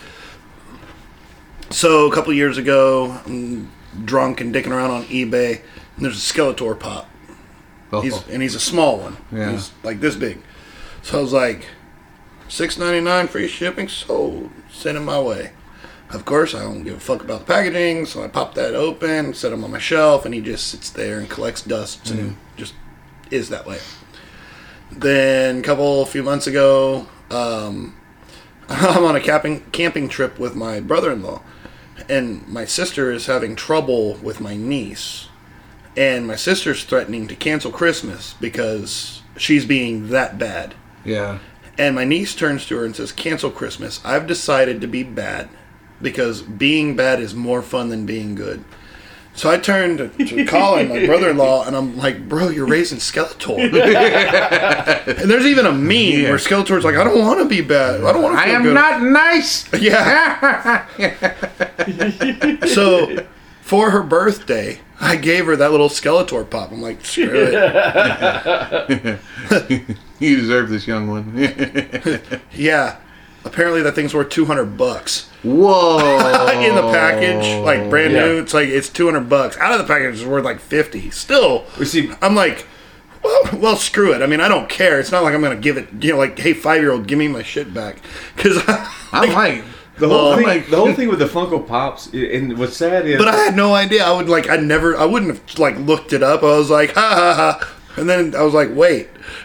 So a couple years ago, I'm drunk and dicking around on eBay, and there's a Skeletor pop. Oh. He's a small one. Yeah. He's like this big. So I was like, $6.99 free shipping, sold. Send it my way. Of course, I don't give a fuck about the packaging, so I pop that open, set him on my shelf, and he just sits there and collects dust and just is that way. Then a few months ago, I'm on a camping trip with my brother-in-law, and my sister is having trouble with my niece. And my sister's threatening to cancel Christmas because she's being that bad. Yeah. And my niece turns to her and says, cancel Christmas. I've decided to be bad because being bad is more fun than being good. So I turned to Colin, my brother-in-law, and I'm like, bro, you're raising Skeletor. And there's even a meme where Skeletor's like, I don't want to be bad. I don't want to feel good. I am not nice. Yeah. So for her birthday, I gave her that little Skeletor pop. I'm like, screw it. You deserve this, young one. Yeah. Apparently that thing's worth $200. Whoa. In the package, like brand new, it's $200. Out of the package, it's worth like $50. Still, I'm like, well, screw it. I mean, I don't care. It's not like I'm going to give it, like, hey, 5-year-old, give me my shit back. Because I'm like... The whole thing with the Funko Pops, and what's sad is... But I had no idea. I wouldn't have, like, looked it up. I was like, ha, ha, ha. And then I was like, wait.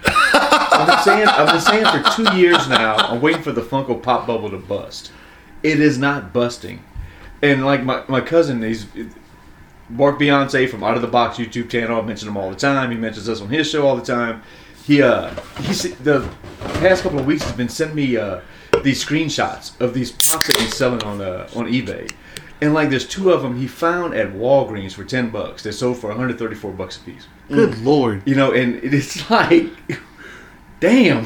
I've been saying for 2 years now, I'm waiting for the Funko Pop bubble to bust. It is not busting. And, like, my cousin, he's... Mark Beyonce from Out of the Box YouTube channel. I mention him all the time. He mentions us on his show all the time. He's the past couple of weeks has been sending me these screenshots of these pops that he's selling on eBay, and like there's 2 of them he found at Walgreens for $10. They sold for $134 a piece. Good Lord. You know, and it's like, damn.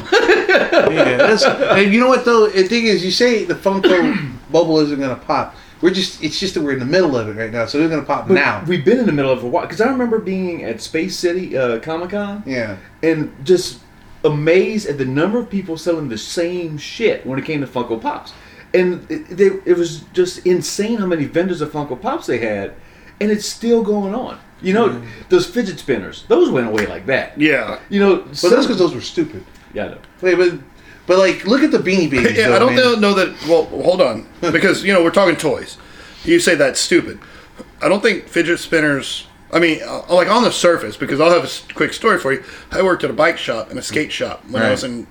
Yeah, and you know what though? The thing is, you say the Funko bubble isn't gonna pop. It's just that we're in the middle of it right now, so it's gonna pop now. We've been in the middle of it for a while, because I remember being at Space City Comic-Con, and just amazed at the number of people selling the same shit when it came to Funko Pops. And it was just insane how many vendors of Funko Pops they had, and it's still going on. You know, those fidget spinners, those went away like that. Yeah. You know, but that's because those were stupid. Yeah, I know. Wait, but like, look at the Beanie Babies. Yeah, though, I don't know that. Well, hold on, because we're talking toys. You say that's stupid. I don't think fidget spinners. I mean, like on the surface, because I'll have a quick story for you. I worked at a bike shop and a skate shop when I was in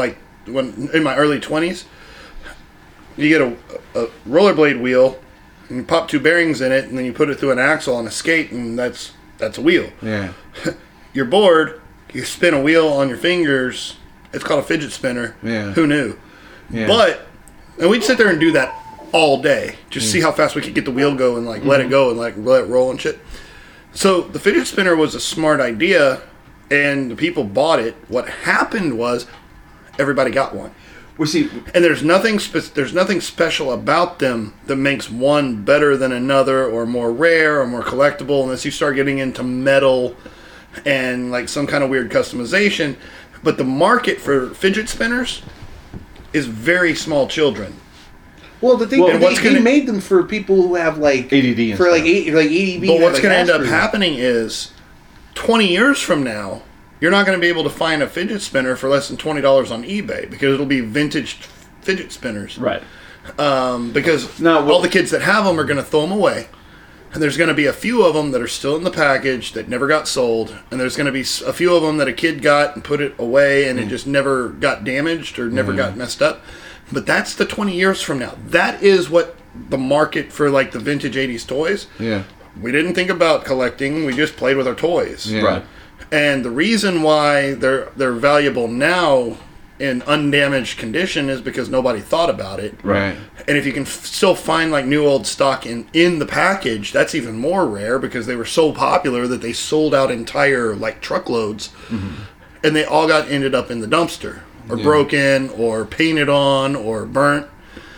my early 20s. You get a rollerblade wheel, and you pop 2 bearings in it, and then you put it through an axle on a skate, and that's a wheel. Yeah. You're bored. You spin a wheel on your fingers. It's called a fidget spinner. Yeah. Who knew? Yeah. And we'd sit there and do that all day, just see how fast we could get the wheel go and let it go and let it roll and shit. So the fidget spinner was a smart idea, and the people bought it. What happened was everybody got one. And there's nothing special about them that makes one better than another, or more rare, or more collectible, unless you start getting into metal and like some kind of weird customization. But the market for fidget spinners is very small children. Well, the thing they made them for people who have like ADD, for like ADD. But what's going to end up happening is 20 years from now, you're not going to be able to find a fidget spinner for less than $20 on eBay, because it'll be vintage fidget spinners. Right. Because Now, all the kids that have them are going to throw them away. And there's going to be a few of them that are still in the package that never got sold. And there's going to be a few of them that a kid got and put it away and it just never got damaged or never got messed up. But that's the 20 years from now. That is what the market for like the vintage 80s toys. Yeah. We didn't think about collecting. We just played with our toys. Yeah. Right. And the reason why they're valuable now in undamaged condition is because nobody thought about it. Right. And if you can still find like new old stock in the package, that's even more rare because they were so popular that they sold out entire like truckloads, and they all ended up in the dumpster or broken or painted on or burnt.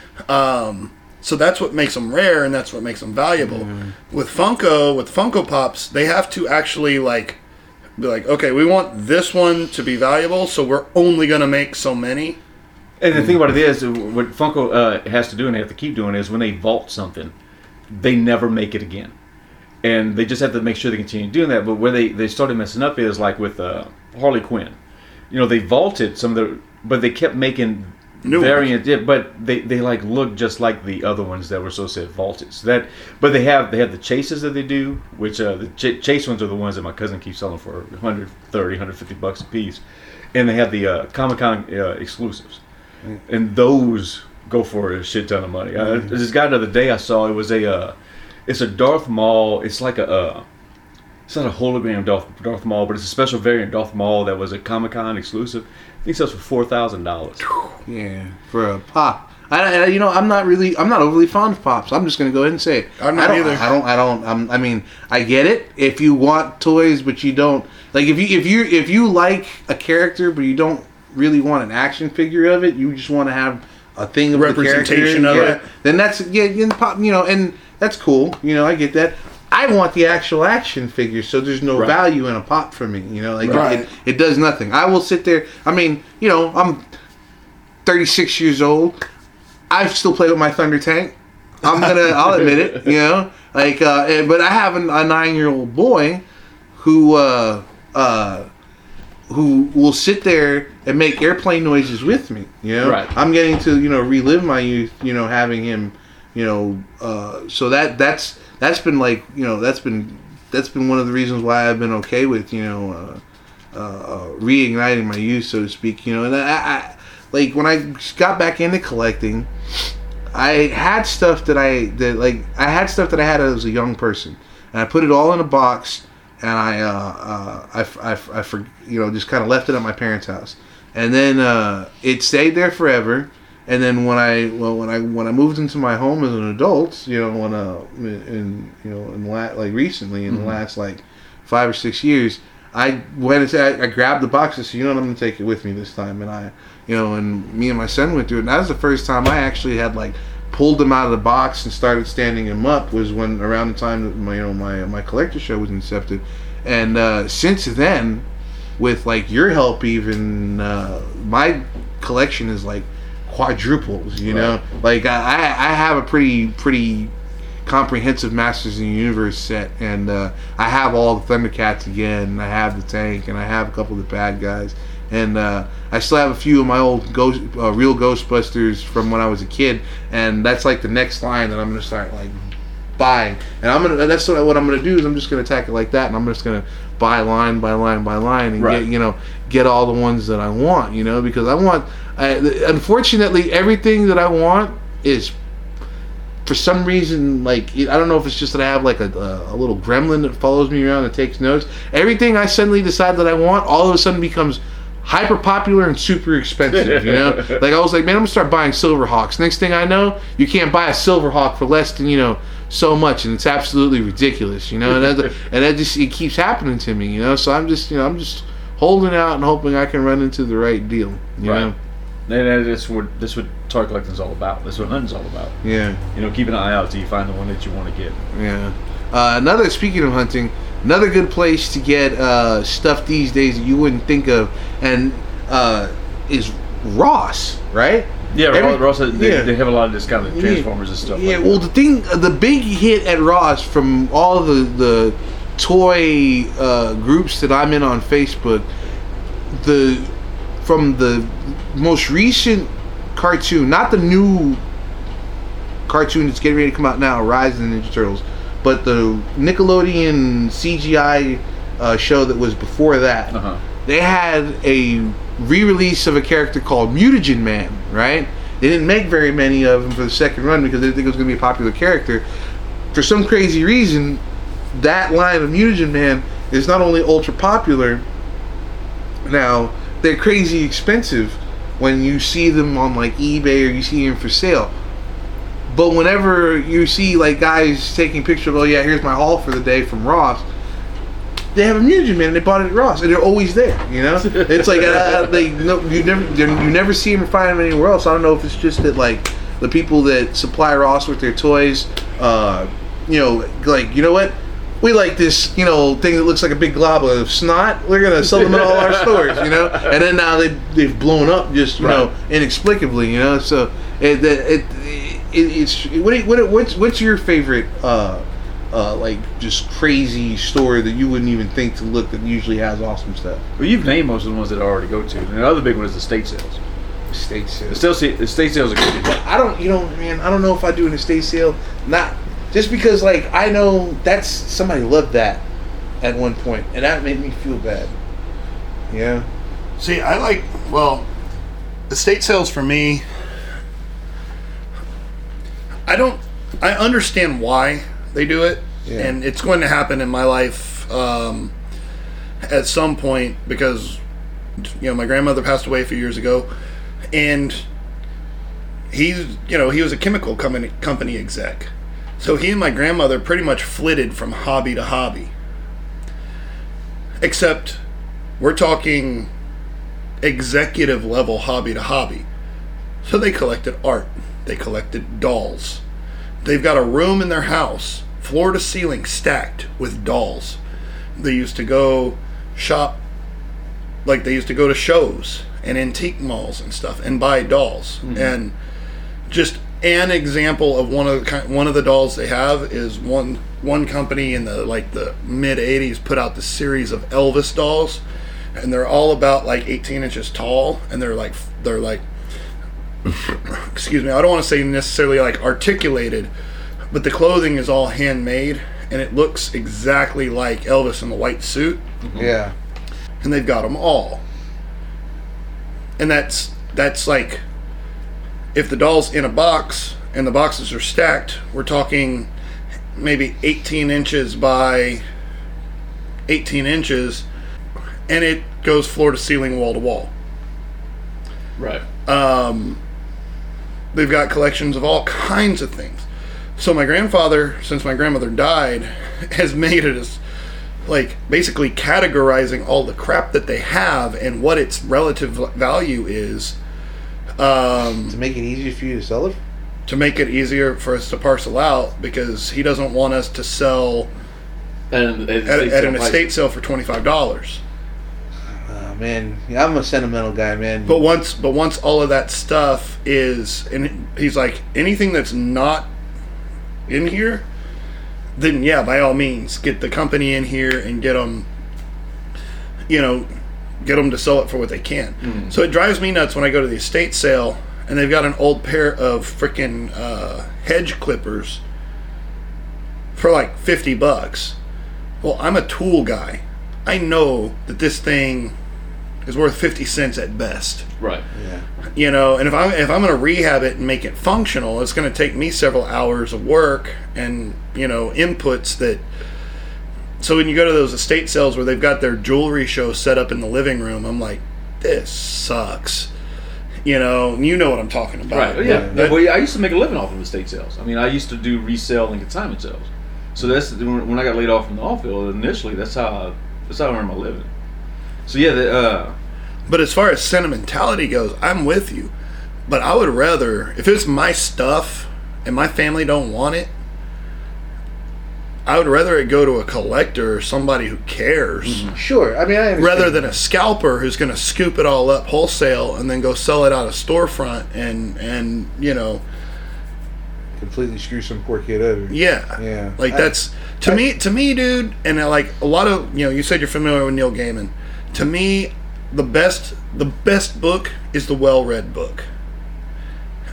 So that's what makes them rare, and that's what makes them valuable. With Funko Pops, they have to actually like be like, okay, we want this one to be valuable, so we're only going to make so many. And the thing about it is, what Funko has to do, and they have to keep doing, is when they vault something, they never make it again. And they just have to make sure they continue doing that. But where they started messing up is like with Harley Quinn. You know, they vaulted some of the, but they kept making New variant, but they like look just like the other ones that were associated vaulted. So that, but they have the chases that they do, which the chase ones are the ones that my cousin keeps selling for $130, $150 a piece, and they have the Comic-Con exclusives, and those go for a shit ton of money. This guy the other day I saw, it was it's a Darth Maul. It's like it's not a hologram Darth Maul, but it's a special variant Darth Maul that was a Comic-Con exclusive. I think it sells for $4,000. Yeah, for a pop. I'm not overly fond of pops. I'm just gonna go ahead and say it. I'm not either. I mean, I get it. If you want toys, but you don't like, if you like a character, but you don't really want an action figure of it, you just want to have a thing of representation the character, of it. Then that's pop. And that's cool. I get that. I want the actual action figure, so there's no value in a pop for me. It does nothing. I will sit there. I mean, I'm 36 years old. I still play with my Thunder Tank. I'll admit it. But I have a 9-year-old boy who will sit there and make airplane noises with me. Right. I'm getting to relive my youth. Having him. So that's been like that's been one of the reasons why I've been okay with reigniting my youth, so to speak. And I like when I got back into collecting, I had stuff that I had as a young person, and I put it all in a box, and I just kind of left it at my parents' house, and then it stayed there forever. And then when I moved into my home as an adult, recently in the last like 5 or 6 years, I went and said, I grabbed the box and said, I'm going to take it with me this time. And and me and my son went through it. And that was the first time I actually had like pulled them out of the box and started standing them up, was when around the time that my collector show was incepted. And since then, with like your help, even my collection is like quadruples, like I have a pretty comprehensive Masters of the Universe set, and I have all the Thundercats again, I have the tank, and I have a couple of the bad guys, and I still have a few of my old real Ghostbusters from when I was a kid, and that's like the next line that I'm gonna start like buying, and that's what I'm gonna do is I'm just gonna attack it like that, and I'm just gonna buy line by line by line and get all the ones that I want, because I want. Unfortunately, everything that I want is, for some reason, like I don't know if it's just that I have like a little gremlin that follows me around and takes notes. Everything I suddenly decide that I want, all of a sudden becomes hyper popular and super expensive. Like I was like, man, I'm gonna start buying Silverhawks. Next thing I know, you can't buy a Silverhawk for less than so much, and it's absolutely ridiculous. And that just it keeps happening to me. So I'm just holding out and hoping I can run into the right deal. Right. And that's what toy collecting is all about. That's what hunting's all about. Yeah. Keep an eye out till you find the one that you want to get. Yeah. Speaking of hunting, another good place to get stuff these days that you wouldn't think of, and is Ross, right? Yeah, Ross. They have a lot of discounted Transformers and stuff. Yeah. Like Well, the big hit at Ross from all the toy groups that I'm in on Facebook, from the most recent cartoon, not the new cartoon that's getting ready to come out now, Rise of the Ninja Turtles, but the Nickelodeon CGI show that was before that. They had a re-release of a character called Mutagen Man, right? They didn't make very many of them for the second run because they didn't think it was going to be a popular character. For some crazy reason, that line of Mutagen Man is not only ultra popular now, they're crazy expensive when you see them on like eBay or you see them for sale. But whenever you see like guys taking pictures of, oh yeah, here's my haul for the day from Ross, they have a Mutagen Man and they bought it at Ross and they're always there. You know, it's like you never see them or find them anywhere else. I don't know if it's just that like the people that supply Ross with their toys, you know, like, you know what, we like this, you know, thing that looks like a big glob of snot. We're gonna sell them in all our stores, you know. And then now they've blown up just, you know, inexplicably, you know. So what's your favorite like just crazy store that you wouldn't even think to look that usually has awesome stuff? Well, you've named most of the ones that I already go to. And the other big one is the estate sales. Estate sales. The estate sales are good. I don't know if I do an estate sale. Not just because, like, I know that's somebody loved that at one point, and that made me feel bad. Yeah. See, estate sales for me, I understand why they do it, and it's going to happen in my life at some point because, you know, my grandmother passed away a few years ago, and he was a chemical company exec. So he and my grandmother pretty much flitted from hobby to hobby. Except we're talking executive level hobby to hobby. So they collected art. They collected dolls. They've got a room in their house, floor to ceiling, stacked with dolls. They used to go shop, like they used to go to shows and antique malls and stuff and buy dolls. Mm-hmm. And just an example of one of the dolls they have is one company in the mid 80s put out the series of Elvis dolls, and they're all about like 18 inches tall, and they're like excuse me, I don't want to say necessarily like articulated, but the clothing is all handmade and it looks exactly like Elvis in the white suit. Mm-hmm. Yeah. And they've got them all. And that's like, if the doll's in a box and the boxes are stacked, we're talking maybe 18 inches by 18 inches, and it goes floor to ceiling, wall to wall. Right. They've got collections of all kinds of things. So my grandfather, since my grandmother died, has made it as like basically categorizing all the crap that they have and what its relative value is. To make it easier for you to sell it? To make it easier for us to parcel out, because he doesn't want us to sell at an estate sale for $25. Man, I'm a sentimental guy, man. But once all of that stuff is, and he's like, anything that's not in here, then yeah, by all means, get the company in here and get them to sell it for what they can. Mm. So it drives me nuts when I go to the estate sale and they've got an old pair of freaking hedge clippers for like $50. Well, I'm a tool guy. I know that this thing is worth 50 cents at best. Right. Yeah. And if I'm going to rehab it and make it functional, it's going to take me several hours of work and, inputs that. So when you go to those estate sales where they've got their jewelry show set up in the living room, I'm like, this sucks. You know what I'm talking about. Right. Yeah. Well, I used to make a living off of estate sales. I mean, I used to do resale and consignment sales. So that's when I got laid off from the oil field initially. That's how I earned my living. So yeah. But as far as sentimentality goes, I'm with you. But I would rather, if it's my stuff and my family don't want it, I would rather it go to a collector or somebody who cares. Mm-hmm. Sure. I mean, I understand. Rather than a scalper who's going to scoop it all up wholesale and then go sell it out of storefront and completely screw some poor kid over. Yeah. Yeah. Like that's to me, dude. And like a lot of you said you're familiar with Neil Gaiman. To me, the best book is the well-read book.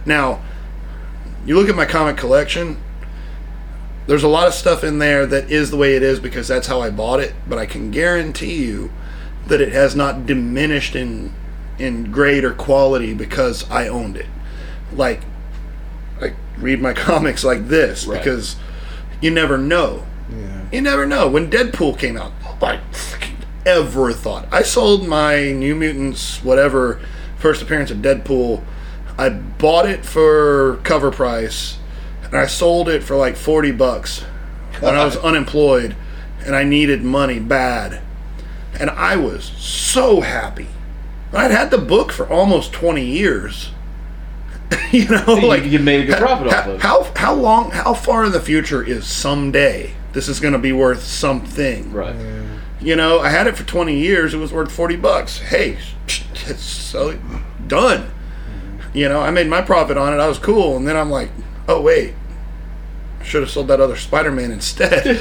Now, you look at my comic collection, there's a lot of stuff in there that is the way it is because that's how I bought it, but I can guarantee you that it has not diminished in grade or quality because I owned it. Like, I read my comics like this because you never know. Yeah. You never know. When Deadpool came out, I freaking ever thought. I sold my New Mutants, whatever, first appearance of Deadpool. I bought it for cover price, and I sold it for like $40 when I was unemployed, and I needed money bad. And I was so happy. I'd had the book for almost 20 years. You know, like you made a good profit off of it. How far in the future is someday this is going to be worth something? Right. You know, I had it for 20 years. It was worth $40. Hey, it's so done. You know, I made my profit on it. I was cool. And then I'm like, oh, wait. I should have sold that other Spider-Man instead.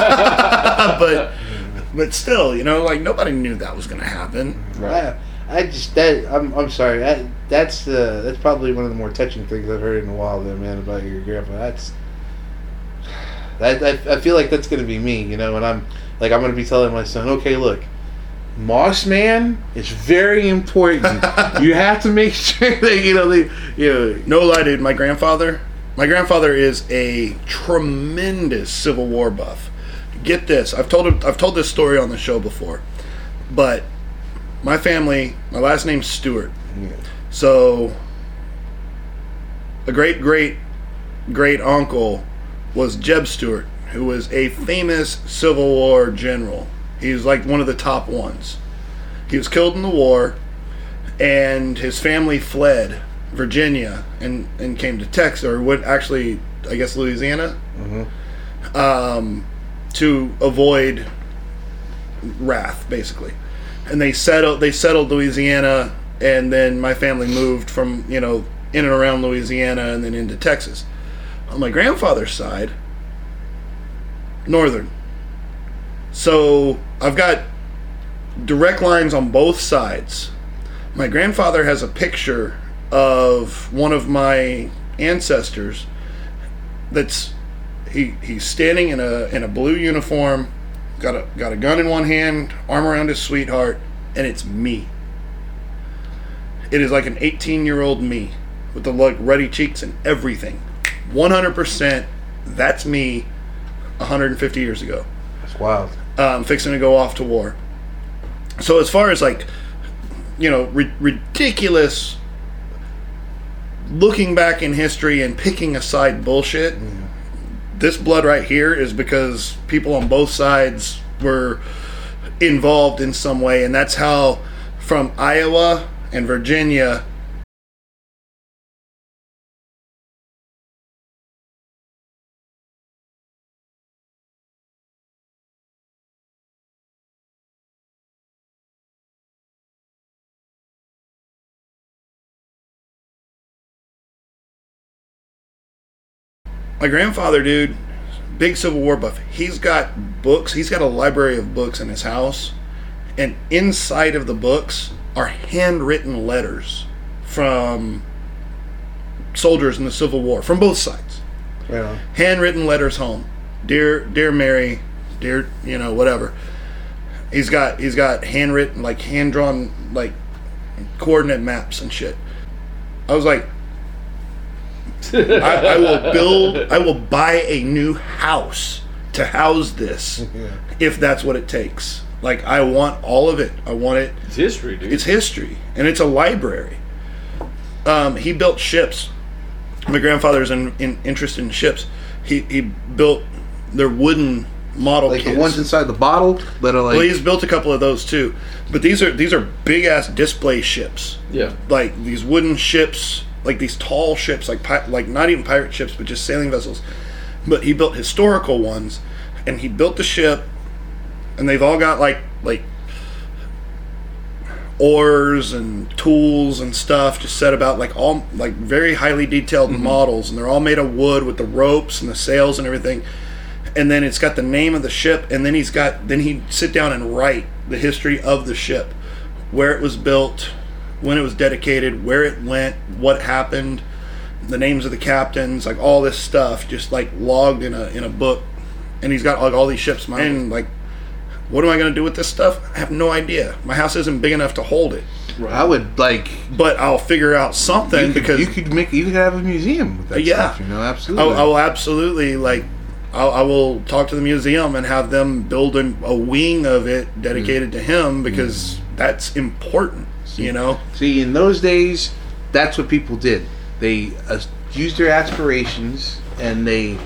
But still, you know, like nobody knew that was going to happen. Right. I'm sorry. That's probably one of the more touching things I've heard in a while, there, man, about your grandpa. I feel like that's gonna be me, you know, and I'm gonna be telling my son, okay, look, Moss Man is very important. You have to make sure that No lie, dude. My grandfather is a tremendous Civil War buff. Get this, I've told this story on the show before, but my family, my last name's Stewart. Yeah. So a great uncle was Jeb Stuart, who was a famous Civil War general. He was like one of the top ones. He was killed in the war, and his family fled Virginia and came to Texas, or I guess Louisiana, to avoid wrath, basically. And they settled Louisiana, and then my family moved from, in and around Louisiana and then into Texas. On my grandfather's side, northern. So I've got direct lines on both sides. My grandfather has a picture of one of my ancestors that's he's standing in a blue uniform, got a gun in one hand, arm around his sweetheart, and it's me. It is like an 18-year-old me with the ruddy cheeks and everything. 100%, that's me 150 years ago. That's wild. Fixing to go off to war. So as far as ridiculous looking back in history and picking a side bullshit, this blood right here is because people on both sides were involved in some way, and that's how from Iowa and Virginia my grandfather, dude, big Civil War buff. He's got books. He's got a library of books in his house. And inside of the books are handwritten letters from soldiers in the Civil War, from both sides. Yeah. Handwritten letters home. Dear Mary, dear, whatever. He's got handwritten, hand-drawn, coordinate maps and shit. I was like, I will buy a new house to house this if that's what it takes. I want all of it. I want it. It's history, dude. It's history, and it's a library. He built ships. My grandfather's interested in ships. He built their wooden model kits. The ones inside the bottle that are Well, he's built a couple of those too. But these are big ass display ships. Yeah. These wooden ships. These tall ships, like not even pirate ships, but just sailing vessels. But he built historical ones, and he built the ship, and they've all got like oars and tools and stuff just set about, all very highly detailed models, and they're all made of wood with the ropes and the sails and everything. And then it's got the name of the ship, and then he'd sit down and write the history of the ship, where it was built, when it was dedicated, where it went, what happened. the names of the captains, like all this stuff, just like logged in a book. And he's got like all these ships. And like, what am I going to do with this stuff? I have no idea. My house isn't big enough to hold it. Right. I would like, but I'll figure out something because you could have a museum with that stuff. Absolutely. I will absolutely I will talk to the museum and have them build a wing of it dedicated to him because that's important. See, in those days, that's what people did. They used their aspirations and they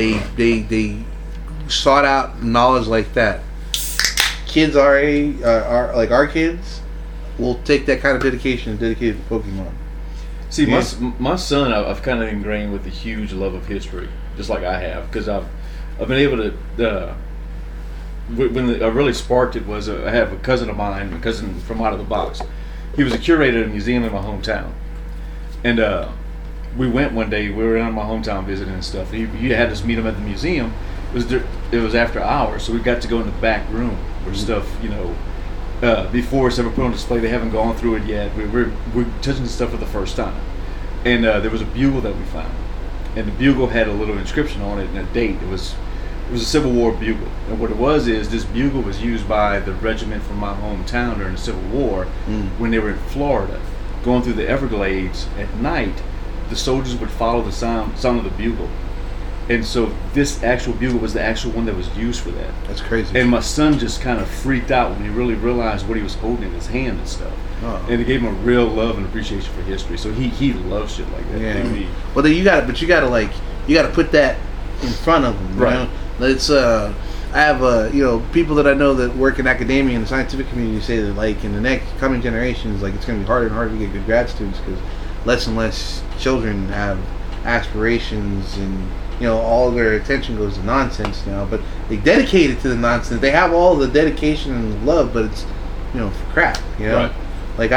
sought out knowledge like that. Kids are like our kids will take that kind of dedication and dedicate it to Pokemon. See, my son, I've kind of ingrained with a huge love of history, just like I have, because I've been able to. When I really sparked it was I have a cousin of mine, a cousin from Out of the Box. He was a curator at a museum in my hometown, and we went one day. We were in my hometown visiting and stuff. He had us meet him at the museum. It was after hours, so we got to go in the back room where stuff, before it's ever put on display. They haven't gone through it yet. We're touching the stuff for the first time, and there was a bugle that we found, and the bugle had a little inscription on it and a date. It was a Civil War bugle, and what it was is this bugle was used by the regiment from my hometown during the Civil War when they were in Florida, going through the Everglades at night. The soldiers would follow the sound of the bugle. And so this actual bugle was the actual one that was used for that. That's crazy. And my son just kind of freaked out when he really realized what he was holding in his hand and stuff. Oh. And it gave him a real love and appreciation for history. So he loves shit like that. Yeah. Well, then you got to put that in front of him. Right. It's I have people that I know that work in academia and the scientific community say that like in the next coming generations, like it's going to be harder and harder to get good grad students because less and less children have aspirations and all their attention goes to nonsense now, but they dedicate it to the nonsense. They have all the dedication and love, but it's for crap. Right. Like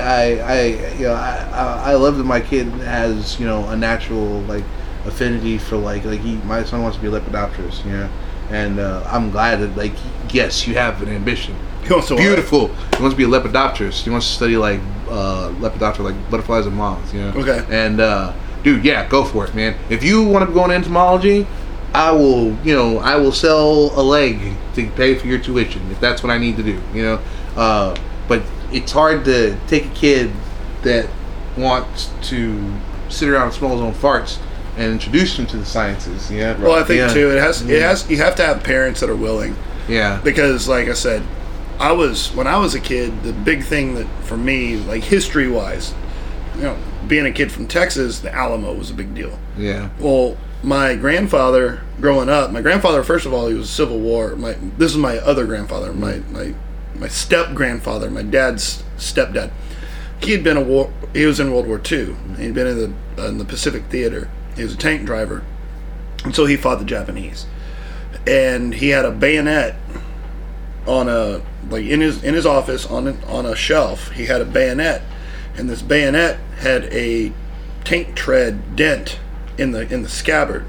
I love that my kid has a natural like affinity for my son wants to be a lepidopterist, and I'm glad that yes, you have an ambition. Beautiful. He wants to be a lepidopterist. He wants to study lepidoptera, like butterflies and moths. Okay. And dude, yeah, go for it, man. If you want to go into entomology, I will sell a leg to pay for your tuition if that's what I need to do. But it's hard to take a kid that wants to sit around and smell his own farts and introduce them to the sciences. Yeah. Well, I think too, it has. You have to have parents that are willing. Yeah. Because, like I said, when I was a kid, the big thing that for me, like history wise, being a kid from Texas, the Alamo was a big deal. Yeah. Well, my grandfather, growing up, first of all, he was Civil War. This is my other grandfather, my step grandfather, my dad's stepdad. He was in World War II. He'd been in the Pacific Theater. He was a tank driver, and so he fought the Japanese. And he had a bayonet on in his office on a shelf. He had a bayonet, and this bayonet had a tank tread dent in the scabbard.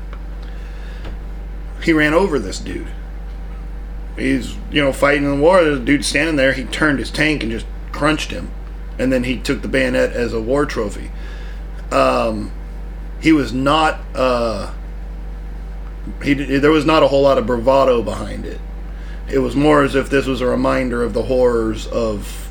He ran over this dude. He's fighting in the war. There's a dude standing there. He turned his tank and just crunched him, and then he took the bayonet as a war trophy. He was not. There was not a whole lot of bravado behind it. It was more as if this was a reminder of the horrors of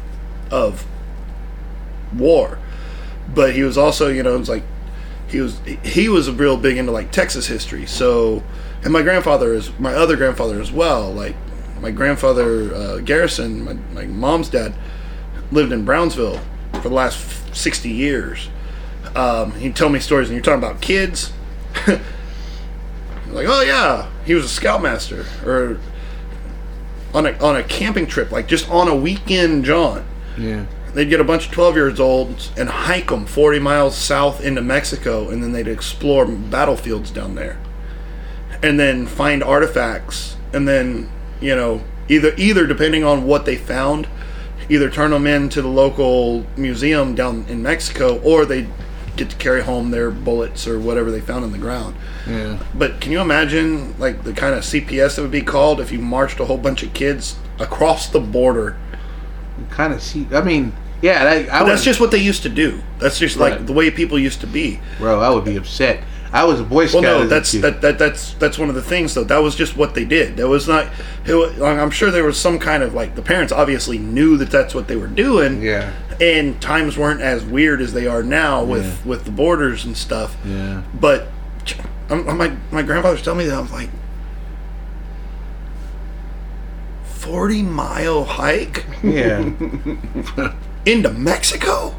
war. But he was also, it's like he was real big into like Texas history. So, and my other grandfather as well. Like my grandfather Garrison, my mom's dad, lived in Brownsville for the last 60 years. He'd tell me stories, and you're talking about kids. Like, oh yeah, he was a scoutmaster, or on a camping trip, like just on a weekend jaunt. Yeah. They'd get a bunch of 12-year-olds and hike them 40 miles south into Mexico, and then they'd explore battlefields down there, and then find artifacts, and then either depending on what they found, either turn them into the local museum down in Mexico, or they get to carry home their bullets or whatever they found in the ground. Yeah. But can you imagine like the kind of CPS that would be called if you marched a whole bunch of kids across the border? I mean, Yeah, that's just what they used to do. That's just like the way people used to be. Bro, I would be upset. I was a Boy Scout. Well, no, that's one of the things though. That was just what they did. That was not. I'm sure there was some kind of like the parents obviously knew that that's what they were doing. Yeah. And times weren't as weird as they are now with the borders and stuff. Yeah. But my grandfather's telling me that I'm like 40-mile hike. Yeah. Into Mexico.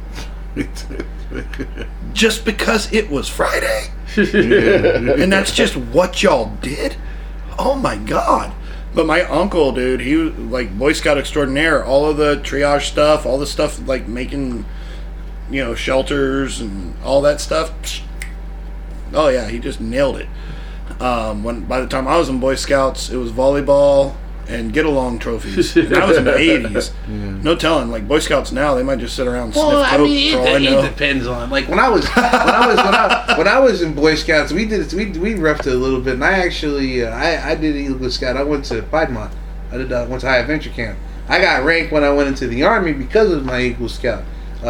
Just because it was Friday? And that's just what y'all did? Oh my God. But my uncle, dude, he was like Boy Scout extraordinaire. All of the triage stuff, all the stuff like making, shelters and all that stuff. Oh yeah, he just nailed it. By the time I was in Boy Scouts, it was volleyball and get-along trophies. And that was in the 80s. Yeah. No telling. Like Boy Scouts now, they might just sit around and sniff coke. It depends on. Like when I was in Boy Scouts, we roughed it a little bit. And I actually I did Eagle Scout. I went to Piedmont. Went to High Adventure Camp. I got ranked when I went into the Army because of my Eagle Scout.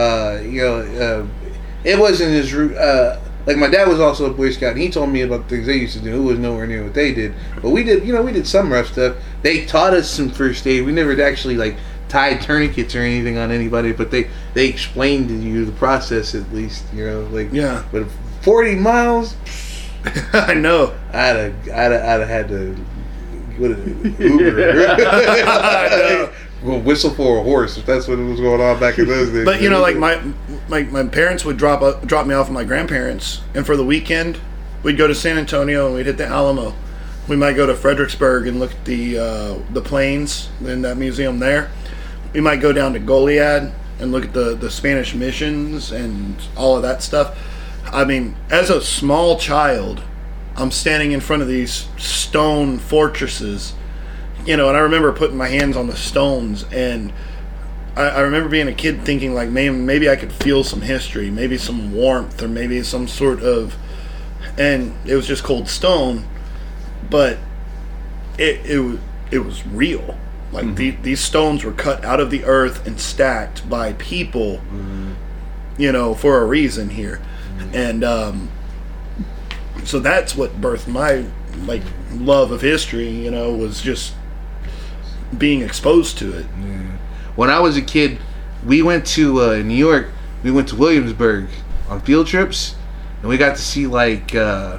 It wasn't as like my dad was also a Boy Scout, and he told me about things they used to do. It was nowhere near what they did, but we did some rough stuff. They taught us some first aid. We never actually like tied tourniquets or anything on anybody, but they explained to you the process at least. Yeah. But 40 miles, I know. I'd have had to Uber. I know. Well, whistle for a horse if that's what was going on back in those days. But like my parents would drop me off with my grandparents, and for the weekend we'd go to San Antonio and we'd hit the Alamo. We might go to Fredericksburg and look at the plains in that museum there. We might go down to Goliad and look at the Spanish missions and all of that stuff. I mean, as a small child, I'm standing in front of these stone fortresses. And I remember putting my hands on the stones, and I remember being a kid thinking like, maybe I could feel some history, maybe some warmth, or maybe some sort of, and it was just cold stone, but it was real. Like these stones were cut out of the earth and stacked by people, for a reason here, and so that's what birthed my like love of history. Was just being exposed to it. Yeah. When I was a kid, we went to New York. We went to Williamsburg on field trips, and we got to see like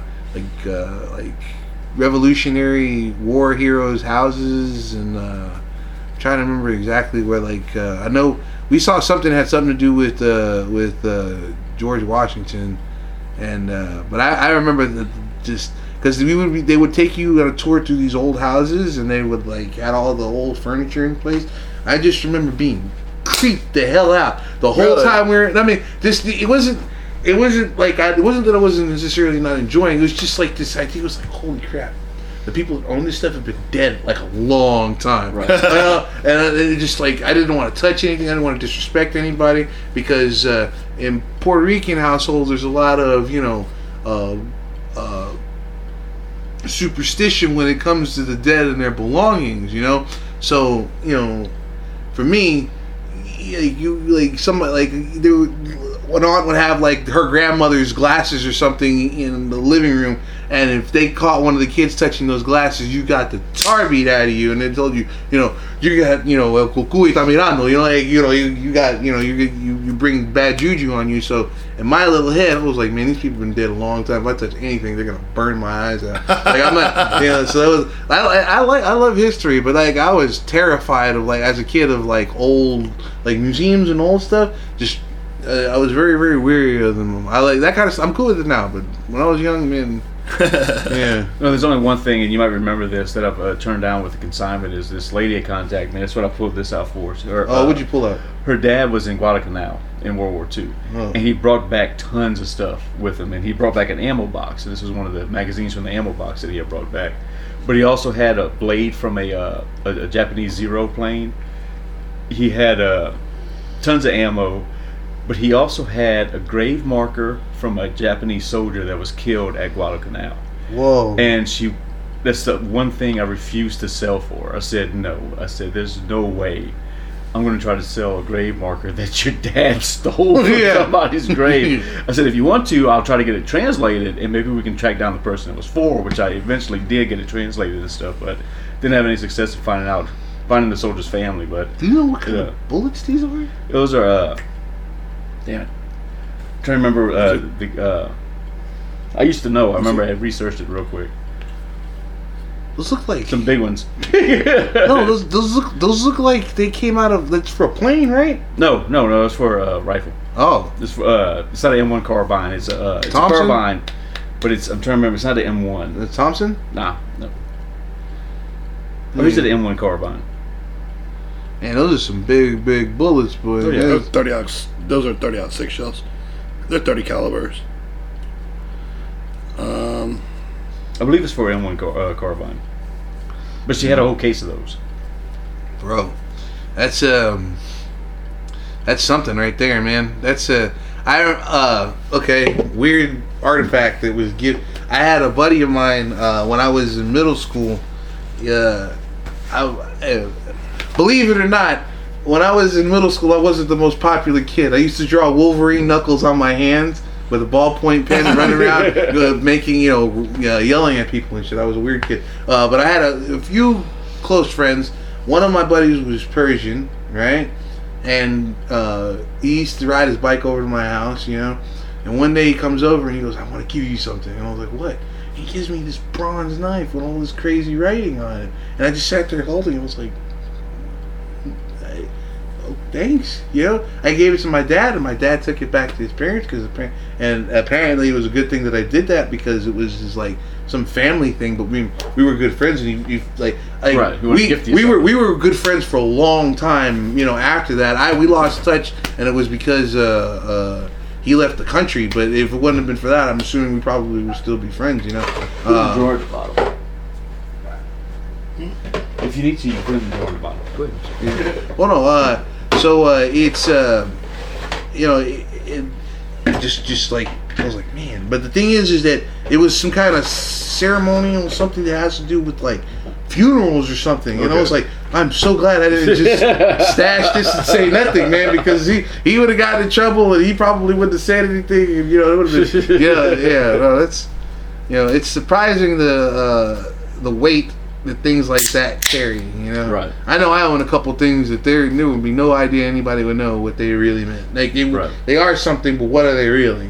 Revolutionary War heroes' houses, and I'm trying to remember exactly where. I know we saw something that had something to do with George Washington, and but I remember that just. Because they would take you on a tour through these old houses, and they would had all the old furniture in place. I just remember being creeped the hell out the whole time we were. I mean, it wasn't that I wasn't necessarily not enjoying. It was just like this idea. It was like, holy crap, the people who own this stuff have been dead like a long time. Right. And it just I didn't want to touch anything. I didn't want to disrespect anybody because in Puerto Rican households, there's a lot of superstition when it comes to the dead and their belongings, So for me, an aunt would have her grandmother's glasses or something in the living room, and if they caught one of the kids touching those glasses, you got the tar beat out of you, and they told you, you got, el cucuy está mirando, you bring bad juju on you. So in my little head, I was like, man, these people have been dead a long time. If I touch anything, they're gonna burn my eyes out. I'm not, so that was, I love history, but I was terrified of as a kid of old museums and old stuff. Just I was very, very weary of them. I like that kind of stuff. I'm cool with it now, but when I was young, man. Yeah. No, there's only one thing, and you might remember this, that I've turned down with the consignment is this lady at contact me. That's what I pulled this out for. What'd you pull out? Her dad was in Guadalcanal in World War II, and he brought back tons of stuff with him, and he brought back an ammo box, and this was one of the magazines from the ammo box that he had brought back. But he also had a blade from a Japanese Zero plane. He had tons of ammo. But he also had a grave marker from a Japanese soldier that was killed at Guadalcanal. Whoa. And that's the one thing I refused to sell for. I said no. I said there's no way I'm going to try to sell a grave marker that your dad stole from Yeah. somebody's grave. I said, if you want to, I'll try to get it translated, and maybe we can track down the person it was for, which I eventually did get it translated and stuff, but didn't have any success in finding the soldier's family. But Do you know what kind of bullets these are? those are, damn it. I'm trying to remember, I used to know. I remember I had researched it real quick. Those look like Some big ones. no. Those look like they came out of. That's for a plane, right? No, it's for a rifle. Oh, It's not an M1 carbine. It's a Thompson? carbine, but I'm trying to remember. It's not the M1. the Thompson. No. Or is it the M1 carbine? Man, those are some big bullets, boy. Oh, yeah. Those 30-06 shells. They're 30 calibers. I believe it's for M1 carbine. But she had a whole case of those. Bro, that's something right there, man. That's okay, weird artifact that was I had a buddy of mine when I was in middle school. Believe it or not, when I was in middle school, I wasn't the most popular kid. I used to draw Wolverine knuckles on my hands with a ballpoint pen and running around making, yelling at people and shit. I was a weird kid. But I had a few close friends. One of my buddies was Persian, right? And he used to ride his bike over to my house, And one day he comes over and he goes, I want to give you something. And I was like, what? He gives me this bronze knife with all this crazy writing on it. And I just sat there holding it. I was like, oh, thanks. I gave it to my dad, and my dad took it back to his parents and apparently it was a good thing that I did that because it was just like some family thing. But we were good friends, and Right. we were good friends for a long time. After that, we lost touch, and it was because he left the country. But if it wouldn't have been for that, I'm assuming we probably would still be friends. George bottle. If you need to, you can put it in the George bottle. Go ahead. Well, no. So it's just like I was like, man. But the thing is that it was some kind of ceremonial something that has to do with like funerals or something. And I was like, I'm so glad I didn't just stash this and say nothing, man, because he would have gotten in trouble and he probably wouldn't have said anything. And, it would have been No, that's it's surprising the weight that things like that carry. Right. I know I own a couple things that there would be no idea anybody would know what they really meant. Like they are something, but what are they really?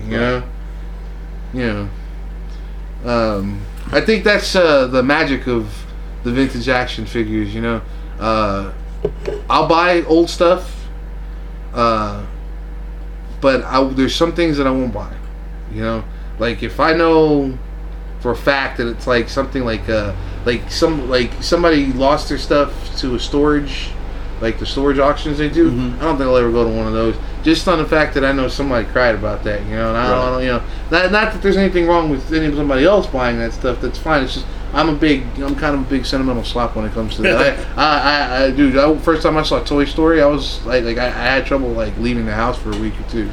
I think that's the magic of the vintage action figures. I'll buy old stuff, but there's some things that I won't buy. Like if I know for a fact that it's like something like somebody lost their stuff to a storage, like the storage auctions they do. I don't think I'll ever go to one of those. Just on the fact that I know somebody cried about that, and I don't, not that there's anything wrong with somebody else buying that stuff. That's fine. It's just I'm kind of a big sentimental slop when it comes to that. Dude, first time I saw Toy Story, I was like I had trouble like leaving the house for a week or two.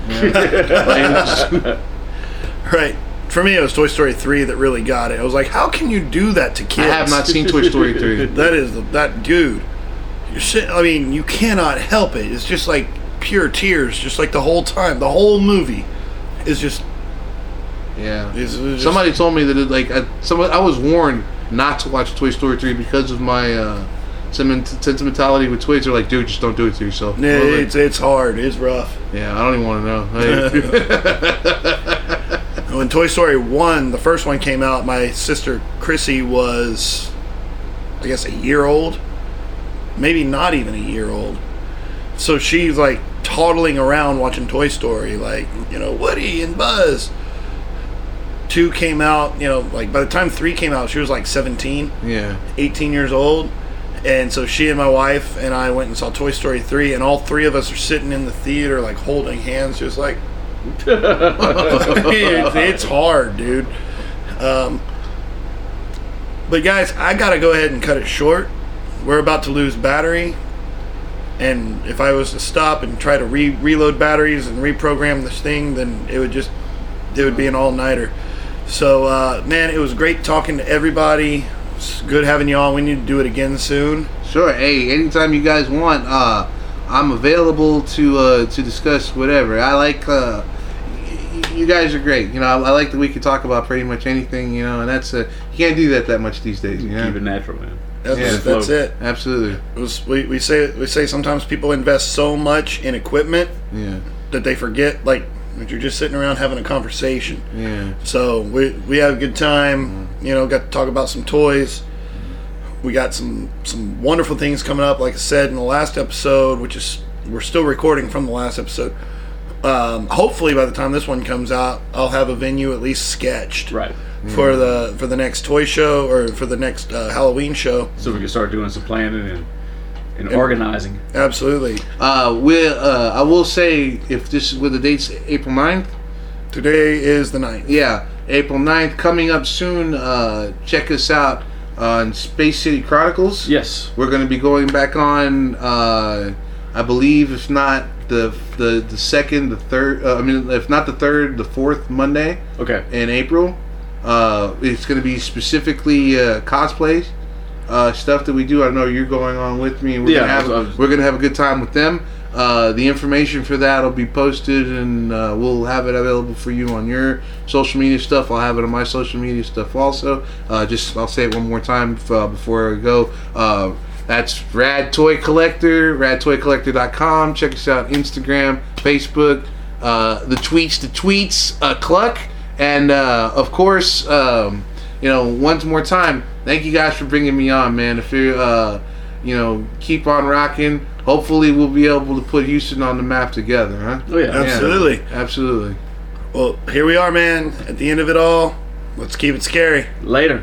Right. For me, it was Toy Story 3 that really got it. I was like, how can you do that to kids? I have not seen Toy Story 3. That dude. You cannot help it. It's just like pure tears, just like the whole time. The whole movie is just. Yeah. It's just, somebody told me that I was warned not to watch Toy Story 3 because of my sentimentality with toys. They're like, dude, just don't do it to yourself. Yeah, it's hard. It's rough. Yeah, I don't even want to know. When Toy Story 1, the first one came out, my sister Chrissy was, I guess, a year old. Maybe not even a year old. So she's like toddling around watching Toy Story, like, Woody and Buzz. 2 came out, like by the time 3 came out, she was like 17, 18 years old. And so she and my wife and I went and saw Toy Story 3, and all 3 of us are sitting in the theater, like holding hands, just like, it's hard, dude. But guys, I gotta go ahead and cut it short. We're about to lose battery, and if I was to stop and try to reload batteries and reprogram this thing, then it would be an all-nighter. So man, it was great talking to everybody. It's good having you on. We need to do it again soon. Sure. Hey, anytime you guys want, I'm available to discuss whatever. I like. You guys are great. You know, I like that we can talk about pretty much anything. You know, and that's you can't do that much these days. You know? Keep it natural, man. That's it. Absolutely. We say sometimes people invest so much in equipment that they forget that you're just sitting around having a conversation. Yeah. So we have a good time. You know, got to talk about some toys. We got some wonderful things coming up. Like I said in the last episode, which is we're still recording from the last episode. Hopefully by the time this one comes out, I'll have a venue at least sketched. Right. For the next toy show or for the next Halloween show, so we can start doing some planning and organizing. Absolutely. I will say, if this is with the dates, April 9th. Today is the 9th. Yeah, April 9th, coming up soon. Check us out on Space City Chronicles. Yes, we're going to be going back on. I believe, if not the second, the third. If not the third, the fourth Monday. Okay. In April. It's going to be specifically cosplays, stuff that we do. I know you're going on with me, and we're gonna have a good time with them. The information for that will be posted, and we'll have it available for you on your social media stuff. I'll have it on my social media stuff also. I'll say it one more time before I go. That's Rad Toy Collector, radtoycollector.com. Check us out Instagram, Facebook, the tweets, Cluck. And, of course, once more time, thank you guys for bringing me on, man. If you, keep on rocking. Hopefully we'll be able to put Houston on the map together, huh? Oh, yeah. Absolutely. Yeah, absolutely. Well, here we are, man. At the end of it all, let's keep it scary. Later.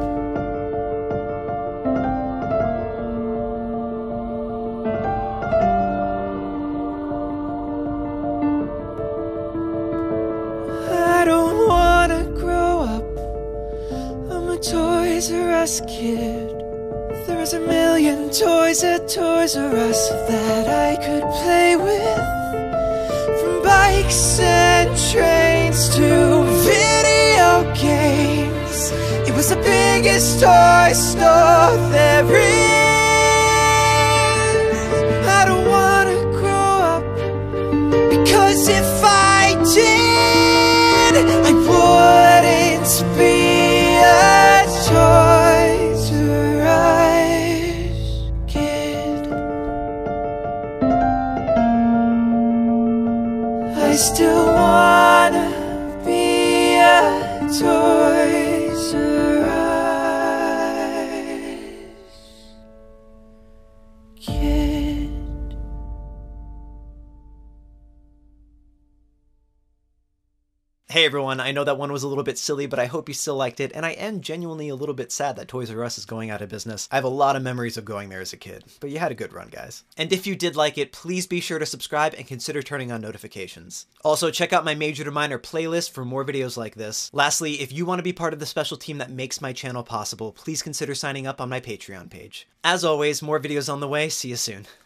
Toys R Us kid. There's a million toys at Toys R Us that I could play with. From bikes and trains to video games. It was the biggest toy store there is. I don't wanna grow up, because if I did, I wouldn't be Toys R Us kid. I still wanna be a Toys R Us kid. Hey everyone, I know that one was a little bit silly, but I hope you still liked it, and I am genuinely a little bit sad that Toys R Us is going out of business. I have a lot of memories of going there as a kid, but you had a good run, guys. And if you did like it, please be sure to subscribe and consider turning on notifications. Also, check out my Major to Minor playlist for more videos like this. Lastly, if you want to be part of the special team that makes my channel possible, please consider signing up on my Patreon page. As always, more videos on the way. See you soon.